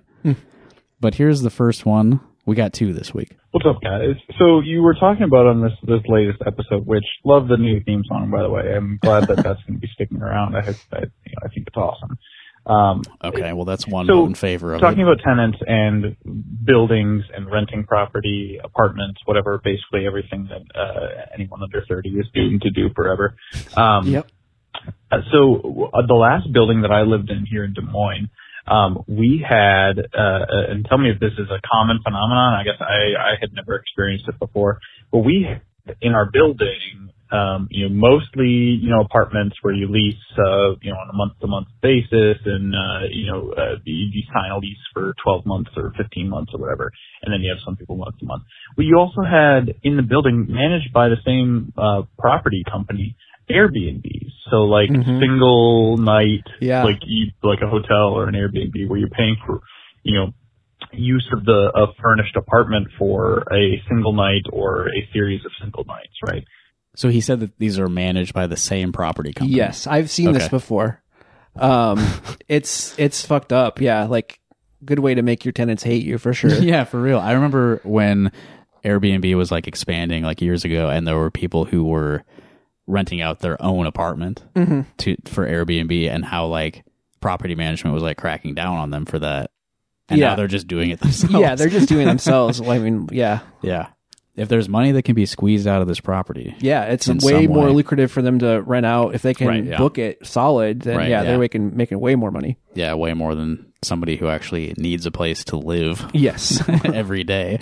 But here's the first one. We got two this week. What's up, guys? So you were talking about on this this latest episode, which love the new theme song, by the way. I'm glad that that's going to be sticking around. I, hope- I, you know, I think it's awesome. Um, Okay, well, that's one So, vote in favor of talking it. about tenants and buildings and renting property, apartments, whatever, basically everything that uh, anyone under thirty is doomed to do forever. Um, Yep. uh, So uh, the last building that I lived in here in Des Moines, um, we had, uh, uh, and tell me if this is a common phenomenon. I guess I, I had never experienced it before, but we, in our building, um, you know, mostly, you know, apartments where you lease, uh, you know, on a month-to-month basis, and, uh, you know, uh, you, you sign a lease for twelve months or fifteen months or whatever, and then you have some people month-to-month. We also had, in the building, managed by the same, uh, property company, Airbnbs. So like Mhm. single night, Yeah. like you, like a hotel or an Airbnb where you're paying for, you know, use of the a furnished apartment for a single night or a series of single nights, right? So he said that these are managed by the same property company. Yes, I've seen this Okay. before. Um, it's it's fucked up. Yeah, like good way to make your tenants hate you for sure. Yeah, for real. I remember when Airbnb was like expanding like years ago, and there were people who were renting out their own apartment Mm-hmm. to for Airbnb, and how like property management was like cracking down on them for that. And Yeah. now they're just doing it themselves. Yeah, they're just doing it themselves. Well, I mean, yeah. yeah. If there's money that can be squeezed out of this property, Yeah, it's In way some more way. lucrative for them to rent out if they can Right, yeah. book it solid. Then Right, yeah, yeah. they're making making way more money. yeah, way more than somebody who actually needs a place to live Yes. every day.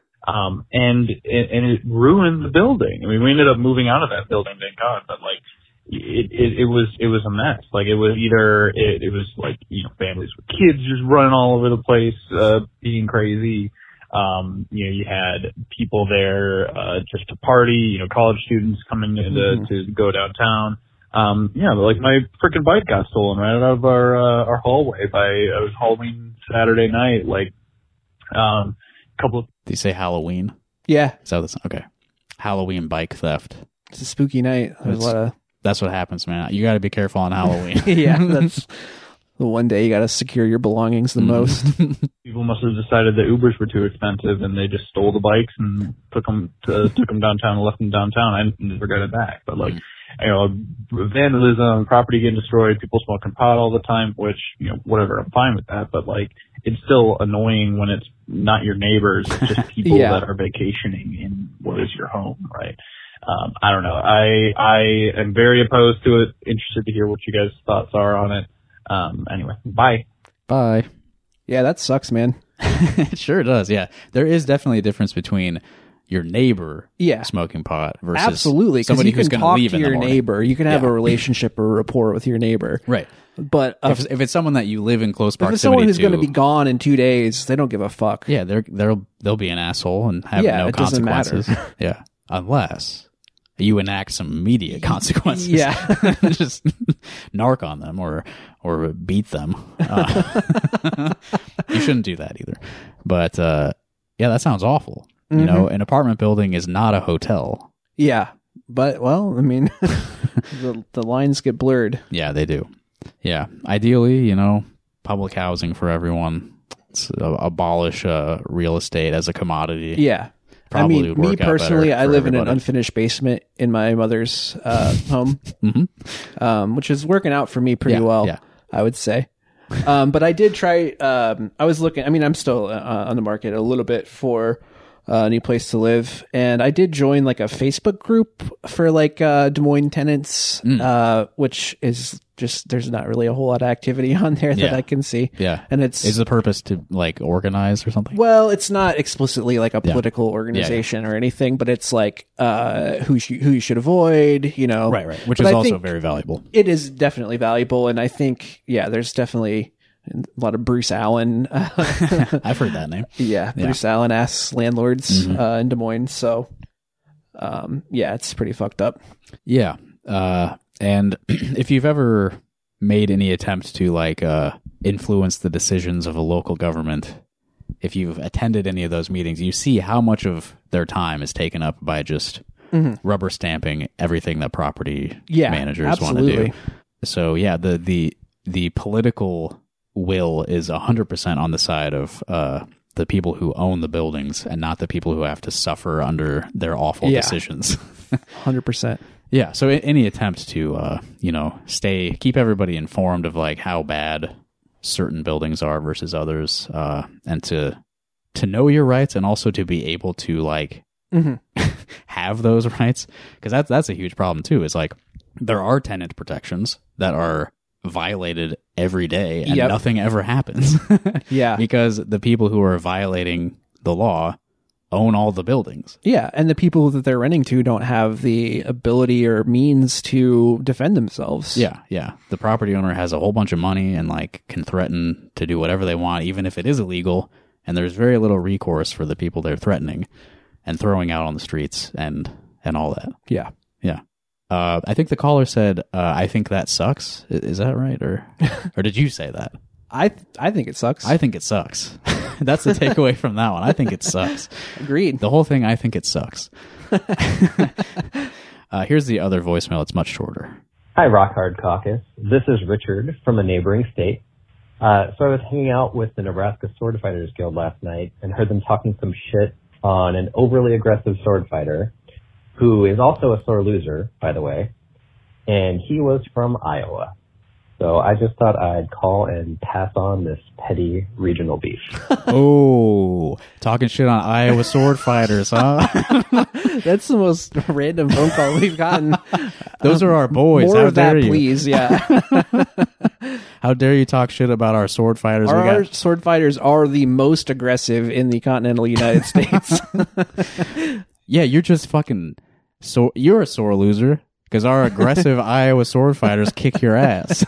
Um, and it, and it ruined the building. I mean, we ended up moving out of that building, thank God. But like, it it, it was it was a mess. Like it was either it, it was like you know families with kids just running all over the place, uh, being crazy. Um, you know, you had people there uh, just to party. You know, college students coming in to, Mhm. to go downtown. Um, yeah, but like my freaking bike got stolen right out of our uh, our hallway by it was Halloween Saturday night. Like, um, a couple of Do you say Halloween? Yeah, Is that what this? Okay. Halloween bike theft. it's a spooky night. There's a lot of That's what happens, man. You got to be careful on Halloween. yeah. That's the one day you got to secure your belongings the Mm. most. people must have decided that Ubers were too expensive, and they just stole the bikes and took them to, took them downtown and left them downtown. I never got it back. But like, you know, vandalism, property getting destroyed, people smoking pot all the time, which you know, whatever, I'm fine with that. But like, it's still annoying when it's not your neighbors, it's just people Yeah. that are vacationing in what is your home, right? Um, I don't know. I I am very opposed to it. Interested to hear what you guys' thoughts are on it. Um, anyway, bye. Bye. Yeah, that sucks, man. It sure does. Yeah. There is definitely a difference between your neighbor Yeah. smoking pot versus Absolutely, because somebody you who's can going to talk leave to in the your morning. neighbor. You can have Yeah. a relationship or rapport with your neighbor. Right. But uh, If, if it's someone that you live in close if proximity it's someone who's to, going to be gone in two days, they don't give a fuck. yeah, they're they'll they'll be an asshole and have Yeah, no it doesn't matter. consequences. Yeah, unless you enact some immediate consequences. Yeah. Just narc on them or or beat them. Uh, you shouldn't do that either. But uh, yeah, that sounds awful. You Mm-hmm. know, an apartment building is not a hotel. Yeah, but well, I mean, the the lines get blurred. Yeah, they do. Yeah, ideally, you know, public housing for everyone. It's, uh, abolish uh, real estate as a commodity. Yeah. Probably I mean, would me work out personally, better I for live in an everybody. unfinished basement in my mother's uh, home, Mm-hmm. um, which is working out for me pretty Yeah, well, yeah. I would say. Um, but I did try. Um, I was looking. I mean, I'm still uh, on the market a little bit for uh, a new place to live, and I did join like a Facebook group for like uh, Des Moines tenants, Mm. uh, which is just there's not really a whole lot of activity on there that Yeah. I can see. Yeah. And it's Is the purpose to like organize or something? well, it's not explicitly like a Yeah. political organization or anything, but it's like uh, who sh- who you should avoid, you know. Right, right. Which But is I also think very valuable. It is definitely valuable, and I think yeah, there's definitely a lot of Bruce Allen. I've heard that name. yeah, Yeah. Bruce Allen asks landlords Mhm. uh, in Des Moines. So, um, yeah, it's pretty fucked up. Yeah. Uh, and if you've ever made any attempt to like uh, influence the decisions of a local government, if you've attended any of those meetings, you see how much of their time is taken up by just Mhm. rubber stamping everything that property Yeah, managers want to absolutely. do. So yeah, the the the political will is one hundred percent on the side of uh, the people who own the buildings and not the people who have to suffer under their awful Yeah. decisions. Hundred percent. Yeah, so a- any attempt to, uh, you know, stay, keep everybody informed of like how bad certain buildings are versus others, uh, and to to know your rights and also to be able to like Mhm. have those rights, because that's that's a huge problem too. Is like there are tenant protections that are violated every day and Yep. nothing ever happens. Yeah, Because the people who are violating the law own all the buildings. yeah, and the people that they're renting to don't have the ability or means to defend themselves. Yeah, yeah. The property owner has a whole bunch of money and like can threaten to do whatever they want, even if it is illegal. And there's very little recourse for the people they're threatening and throwing out on the streets and and all that. yeah. Yeah. Uh, I think the caller said, uh, "I think that sucks." I- Is that right, or or did you say that? I I think it sucks. I think it sucks. That's the takeaway from that one. I think it sucks. Agreed. The whole thing. I think it sucks. uh, here's the other voicemail. It's much shorter. Hi, Rock Hard Caucus. This is Richard from a neighboring state. Uh, so I was hanging out with the Nebraska Sword Fighters Guild last night and heard them talking some shit on an overly aggressive sword fighter who is also a sore loser, by the way, and he was from Iowa. So I just thought I'd call and pass on this petty regional beef. Oh, talking shit on Iowa sword fighters, huh? That's the most random phone call we've gotten. Those Um, are our boys. More How of that, dare you? please. Yeah. How dare you talk shit about our sword fighters? our, we got... our sword fighters are the most aggressive in the continental United States. Yeah, you're just fucking so you're a sore loser because our aggressive Iowa sword fighters kick your ass.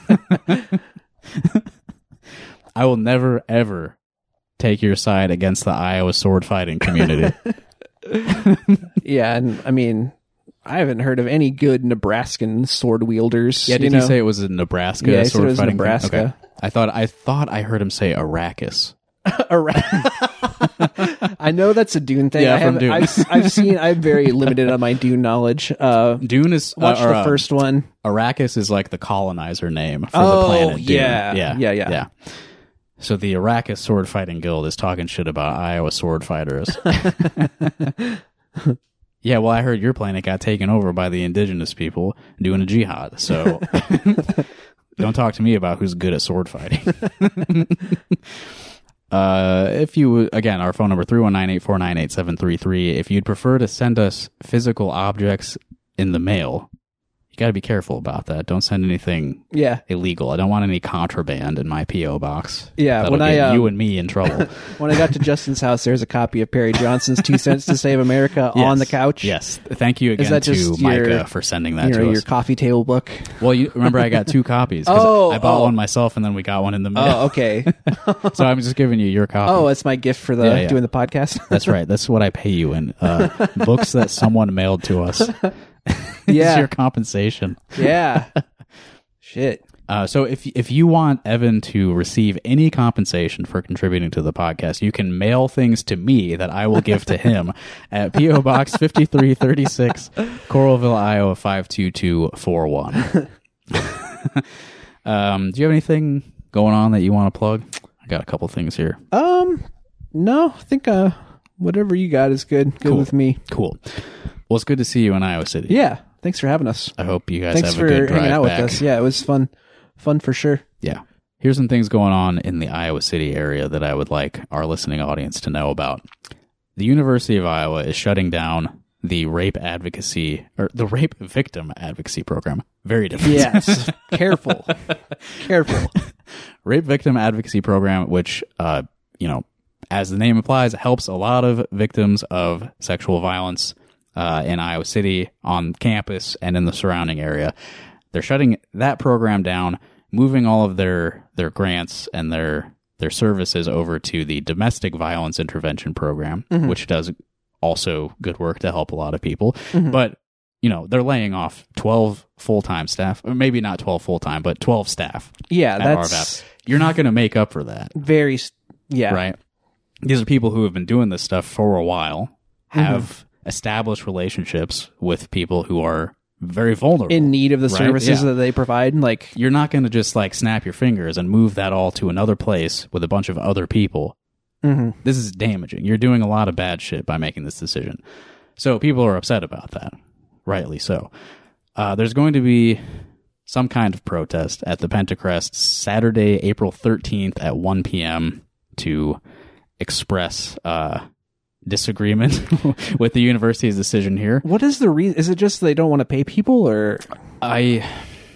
I will never ever take your side against the Iowa sword fighting community. Yeah, and I mean, I haven't heard of any good Nebraskan sword wielders. Yeah, did you he know? say it was in Nebraska? Yeah, he said sword it was fighting thing? Nebraska. Okay. I thought I thought I heard him say Arrakis. I know that's a Dune thing. Yeah, I from have, Dune. I've, I've seen. I'm very limited on my Dune knowledge. Uh, Dune is watch uh, or, the uh, first one. Arrakis is like the colonizer name for Oh, the planet Dune. yeah. yeah, Yeah, yeah. yeah. So the Arrakis Sword Fighting Guild is talking shit about Iowa sword fighters. Yeah, well, I heard your planet got taken over by the indigenous people doing a jihad. So don't talk to me about who's good at sword fighting. Uh, if you, again, our phone number three one nine, eight four nine, eight seven three three. If you'd prefer to send us physical objects in the mail, you got to be careful about that. Don't send anything Yeah, illegal. I don't want any contraband in my P O box. Yeah, That'll when I, get um, you and me in trouble. when I got to Justin's house, there's a copy of Perry Johnson's Two Cents to Save America Yes. on the couch. Yes. Thank you again that to just Micah your- for sending that You know, to your us. coffee table book. Well, you remember I got two copies. 'cause Oh, I bought oh. one myself and then we got one in the mail. Oh, okay. So I'm just giving you your copy. Oh, that's my gift for the Yeah, yeah. doing the podcast. That's right. That's what I pay you in. Uh, books that someone mailed to us. Yeah. It's your compensation. Yeah. Shit. Uh, so if if you want Evan to receive any compensation for contributing to the podcast, you can mail things to me that I will give to him at P O Box fifty-three thirty-six, Coralville, Iowa five two two four one. um, do you have anything going on that you want to plug? I got a couple things here. Um, no, I think uh, whatever you got is good. Good Cool. with me. Cool. Well, it's good to see you in Iowa City. Yeah. Thanks for having us. I hope you guys Thanks have for a good drive hanging out back. with us. Yeah, it was fun. Fun for sure. Yeah. Here's some things going on in the Iowa City area that I would like our listening audience to know about. The University of Iowa is shutting down the rape advocacy or the rape victim advocacy program. Very different. Yes. Careful. Careful. Rape victim advocacy program, which, uh, you know, as the name implies, helps a lot of victims of sexual violence uh, in Iowa City on campus and in the surrounding area. They're shutting that program down, moving all of their their grants and their their services over to the domestic violence intervention program, Mm-hmm. which does also good work to help a lot of people. Mm-hmm. But, you know, they're laying off twelve full-time staff, or maybe not twelve full-time, but twelve staff Yeah, at that's R V A P. You're not going to make up for that, very. s- Yeah. right? These are people who have been doing this stuff for a while, have Mm-hmm. established relationships with people who are very vulnerable. In need of the Right? services Yeah. that they provide. Like, You're not going to just like snap your fingers and move that all to another place with a bunch of other people. mhm. This is damaging. You're doing a lot of bad shit by making this decision. So people are upset about that, rightly so. Uh, there's going to be some kind of protest at the Pentacrest Saturday, April thirteenth at one p.m. to express uh, disagreement with the university's decision here. what is the reason? Is it just they don't want to pay people, or I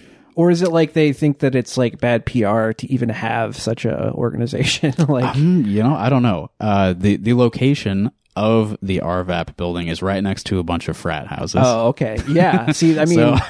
or is it like they think that it's like bad P R to even have such a organization? Like, Um, you know, I don't know. Uh, the the location of the R V A P building is right next to a bunch of frat houses. oh, okay, yeah. See, I mean, So,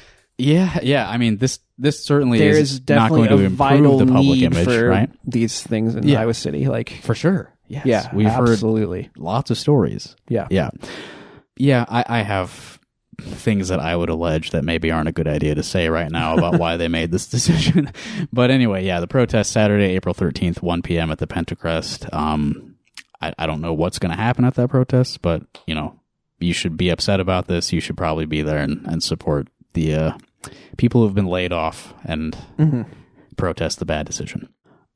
yeah, yeah. I mean, this this certainly there is is not definitely going to a improve vital the public need image, for right? these things in Yeah. Iowa City. Like, For sure. Yes. yeah, We've absolutely. heard lots of stories. Yeah. Yeah. Yeah, I, I have things that I would allege that maybe aren't a good idea to say right now about why they made this decision. But anyway, yeah, the protest Saturday, April thirteenth, one p.m. at the Pentacrest. Um, I, I don't know what's going to happen at that protest, but, you know, you should be upset about this. You should probably be there and, and support the uh, people who've been laid off and Mhm. protest the bad decision.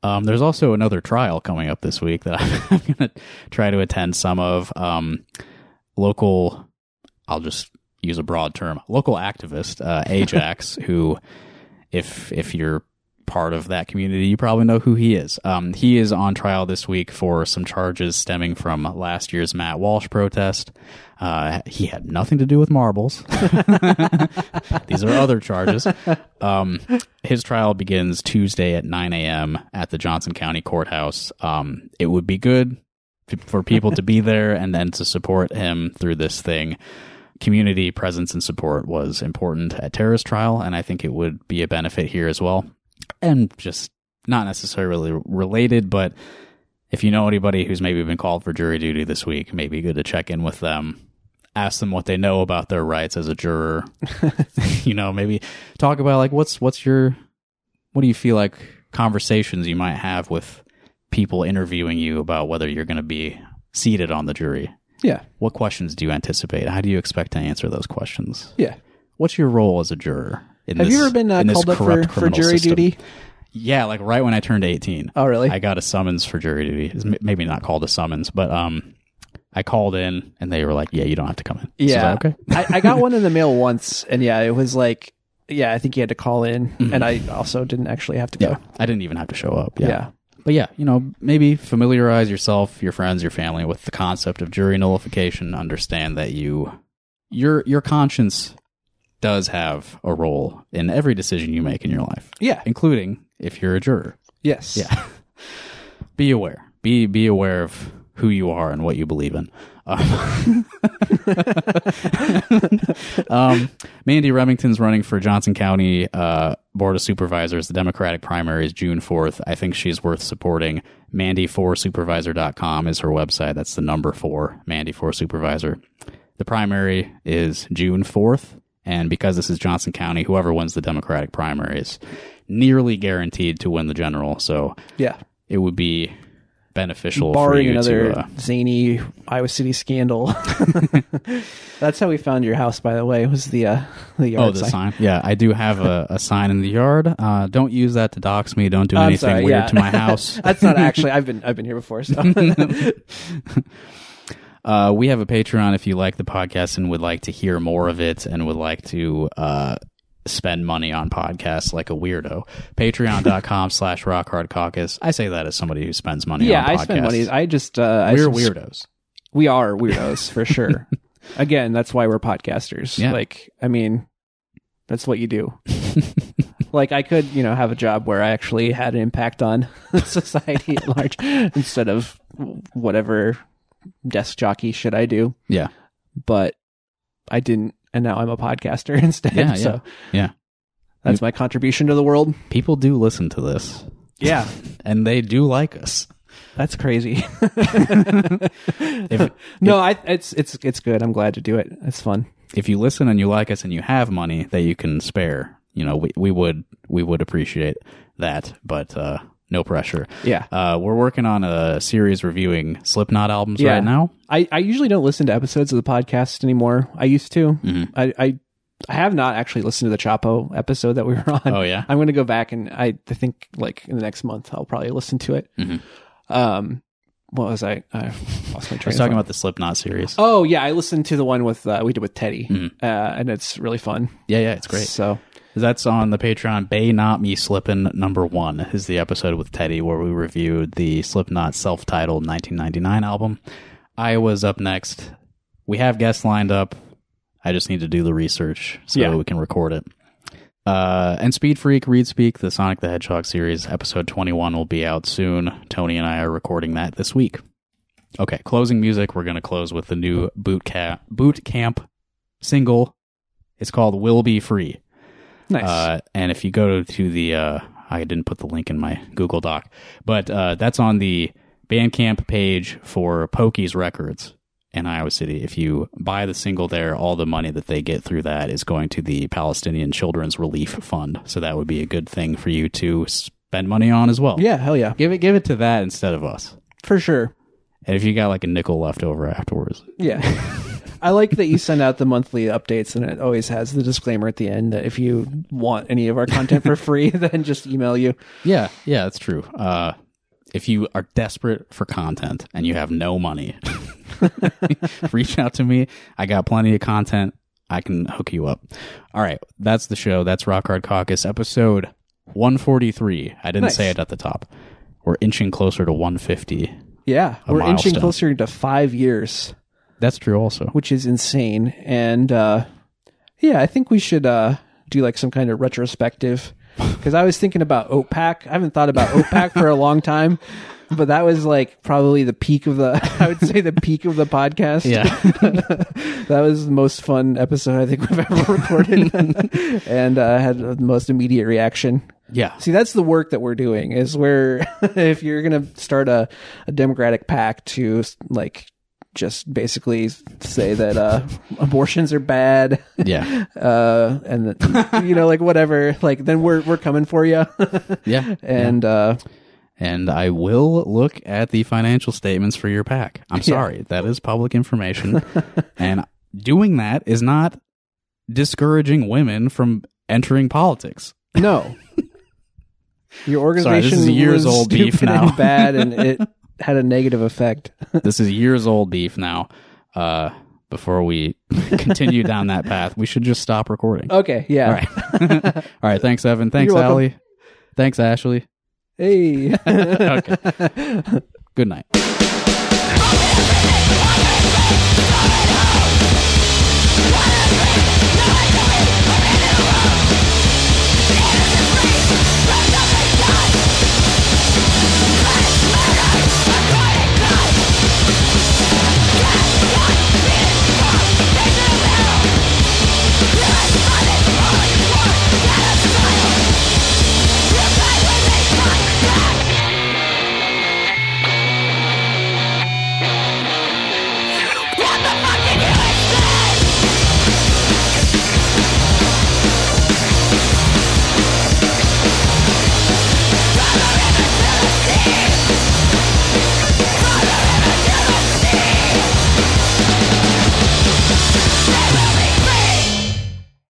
Um, there's also another trial coming up this week that I'm going to try to attend some of. Um, local, I'll just use a broad term, local activist, uh, Ajax, who, if if you're part of that community, you probably know who he is. Um, he is on trial this week for some charges stemming from last year's Matt Walsh protest. Uh, he had nothing to do with marbles. These are other charges. Um, his trial begins Tuesday at nine a.m. at the Johnson County Courthouse. Um, it would be good for people to be there and then to support him through this thing. Community presence and support was important at Tara's trial, and I think it would be a benefit here as well. And just not necessarily related, but if you know anybody who's maybe been called for jury duty this week, maybe good to check in with them, ask them what they know about their rights as a juror. You know, maybe talk about like what's what's your what do you feel like conversations you might have with people interviewing you about whether you're going to be seated on the jury. Yeah. What questions do you anticipate? How do you expect to answer those questions? Yeah. What's your role as a juror? In Have this, you ever been uh, called up for, for jury system? duty? Yeah, like right when I turned eighteen. Oh, really? I got a summons for jury duty. It's m- maybe not called a summons, but um, I called in and they were like, "Yeah, you don't have to come in." Yeah, So, okay. I, I got one in the mail once, and yeah, it was like, yeah, I think you had to call in, Mm-hmm. and I also didn't actually have to go. Yeah, I didn't even have to show up. Yeah. Yeah. But yeah, you know, maybe familiarize yourself, your friends, your family with the concept of jury nullification. Understand that you, your your conscience does have a role in every decision you make in your life. Yeah. Including if you're a juror. Yes. Yeah. Be aware. Be be aware of who you are and what you believe in. Um, um, Mandy Remington's running for Johnson County uh, Board of Supervisors. The Democratic primary is June fourth. I think she's worth supporting. Mandy four supervisor dot com is her website. That's the number four, Mandy four Supervisor. The primary is June fourth. And because this is Johnson County, whoever wins the Democratic primary is nearly guaranteed to win the general. So Yeah. it would be beneficial Barring for you another to... Uh, zany Iowa City scandal. That's how we found your house, by the way, was the, uh, the yard oh, the sign. sign? Yeah, I do have a, a sign in the yard. Uh, don't use that to dox me. Don't do I'm anything sorry, weird yeah. to my house. That's not actually, I've been, I've been here before, so. Uh, we have a Patreon if you like the podcast and would like to hear more of it and would like to uh, spend money on podcasts like a weirdo. Patreon.com slash Rock Hard Caucus. I say that as somebody who spends money Yeah, on podcasts. I spend money. I just, uh, I We're subs- weirdos. We are weirdos for sure. Again, that's why we're podcasters. Yeah. Like, I mean, that's what you do. Like, I could, you know, have a job where I actually had an impact on society at large instead of whatever desk jockey shit I do. Yeah. But I didn't, and now I'm a podcaster instead. Yeah, yeah. So Yeah. that's my contribution to the world. People do listen to this. Yeah. And they do like us. That's crazy. If, no, I it's it's it's good. I'm glad to do it. It's fun. if you listen and you like us and you have money that you can spare, you know, we, we would we would appreciate that, but uh, no pressure. Yeah. Uh, we're working on a series reviewing Slipknot albums Yeah. right now. I, I usually don't listen to episodes of the podcast anymore. I used to. Mhm. I, I I have not actually listened to the Chapo episode that we were on. Oh, yeah? I'm going to go back and I, I think like in the next month I'll probably listen to it. Mhm. Um, what was I? I lost my I train. was of talking thought. about the Slipknot series. Oh yeah, I listened to the one with uh, we did with Teddy, Mhm. uh, and it's really fun. Yeah, yeah, it's great. So That's on the Patreon. Bay Not Me Slippin' number one is the episode with Teddy where we reviewed the Slipknot self-titled nineteen ninety-nine album. Iowa's up next. We have guests lined up. I just need to do the research so Yeah. we can record it. Uh, and Speed Freak, Read Speak, the Sonic the Hedgehog series, episode twenty-one will be out soon. Tony and I are recording that this week. Okay, closing music. We're going to close with the new boot, ca- boot Camp single. It's called Will Be Free. nice. Uh, and if you go to the, uh, I didn't put the link in my Google Doc, but uh, that's on the Bandcamp page for Pokey's Records in Iowa City. If you buy the single there, all the money that they get through that is going to the Palestinian Children's Relief Fund. So that would be a good thing for you to spend money on as well. yeah, hell yeah, Give it, give it to that instead of us. for sure. And if you got like a nickel left over afterwards, Yeah, I like that you send out the monthly updates, and it always has the disclaimer at the end that if you want any of our content for free, then just email you. Yeah, yeah, that's true. Uh, if you are desperate for content and you have no money, reach out to me. I got plenty of content. I can hook you up. All right, that's the show. That's Rock Hard Caucus, episode one forty-three. I didn't Nice. say it at the top. We're inching closer to one fifty. Yeah, A we're milestone. inching closer to five years, That's true also. which is insane. And uh, yeah, I think we should uh, do like some kind of retrospective. Because I was thinking about O P A C. I haven't thought about O P A C for a long time, but that was like probably the peak of the, I would say the peak of the podcast. Yeah. That was the most fun episode I think we've ever recorded and uh, had the most immediate reaction. Yeah. See, that's the work that we're doing is where if you're going to start a, a Democratic PAC to like just basically say that uh, abortions are bad, Yeah. uh, and that, you know, like whatever, like then we're we're coming for you. Yeah. And uh, And I will look at the financial statements for your PAC. I'm sorry. That is public information. And doing that is not discouraging women from entering politics. no, your Sorry, organization this is years was old beef stupid now. and bad, and it had a negative effect. This is years old beef now. Uh, before we continue down that path, we should just stop recording. Okay, yeah. All right. All right. Thanks, Evan. Thanks, You're welcome. Allie. Thanks, Ashley. Hey. Okay. Good night. What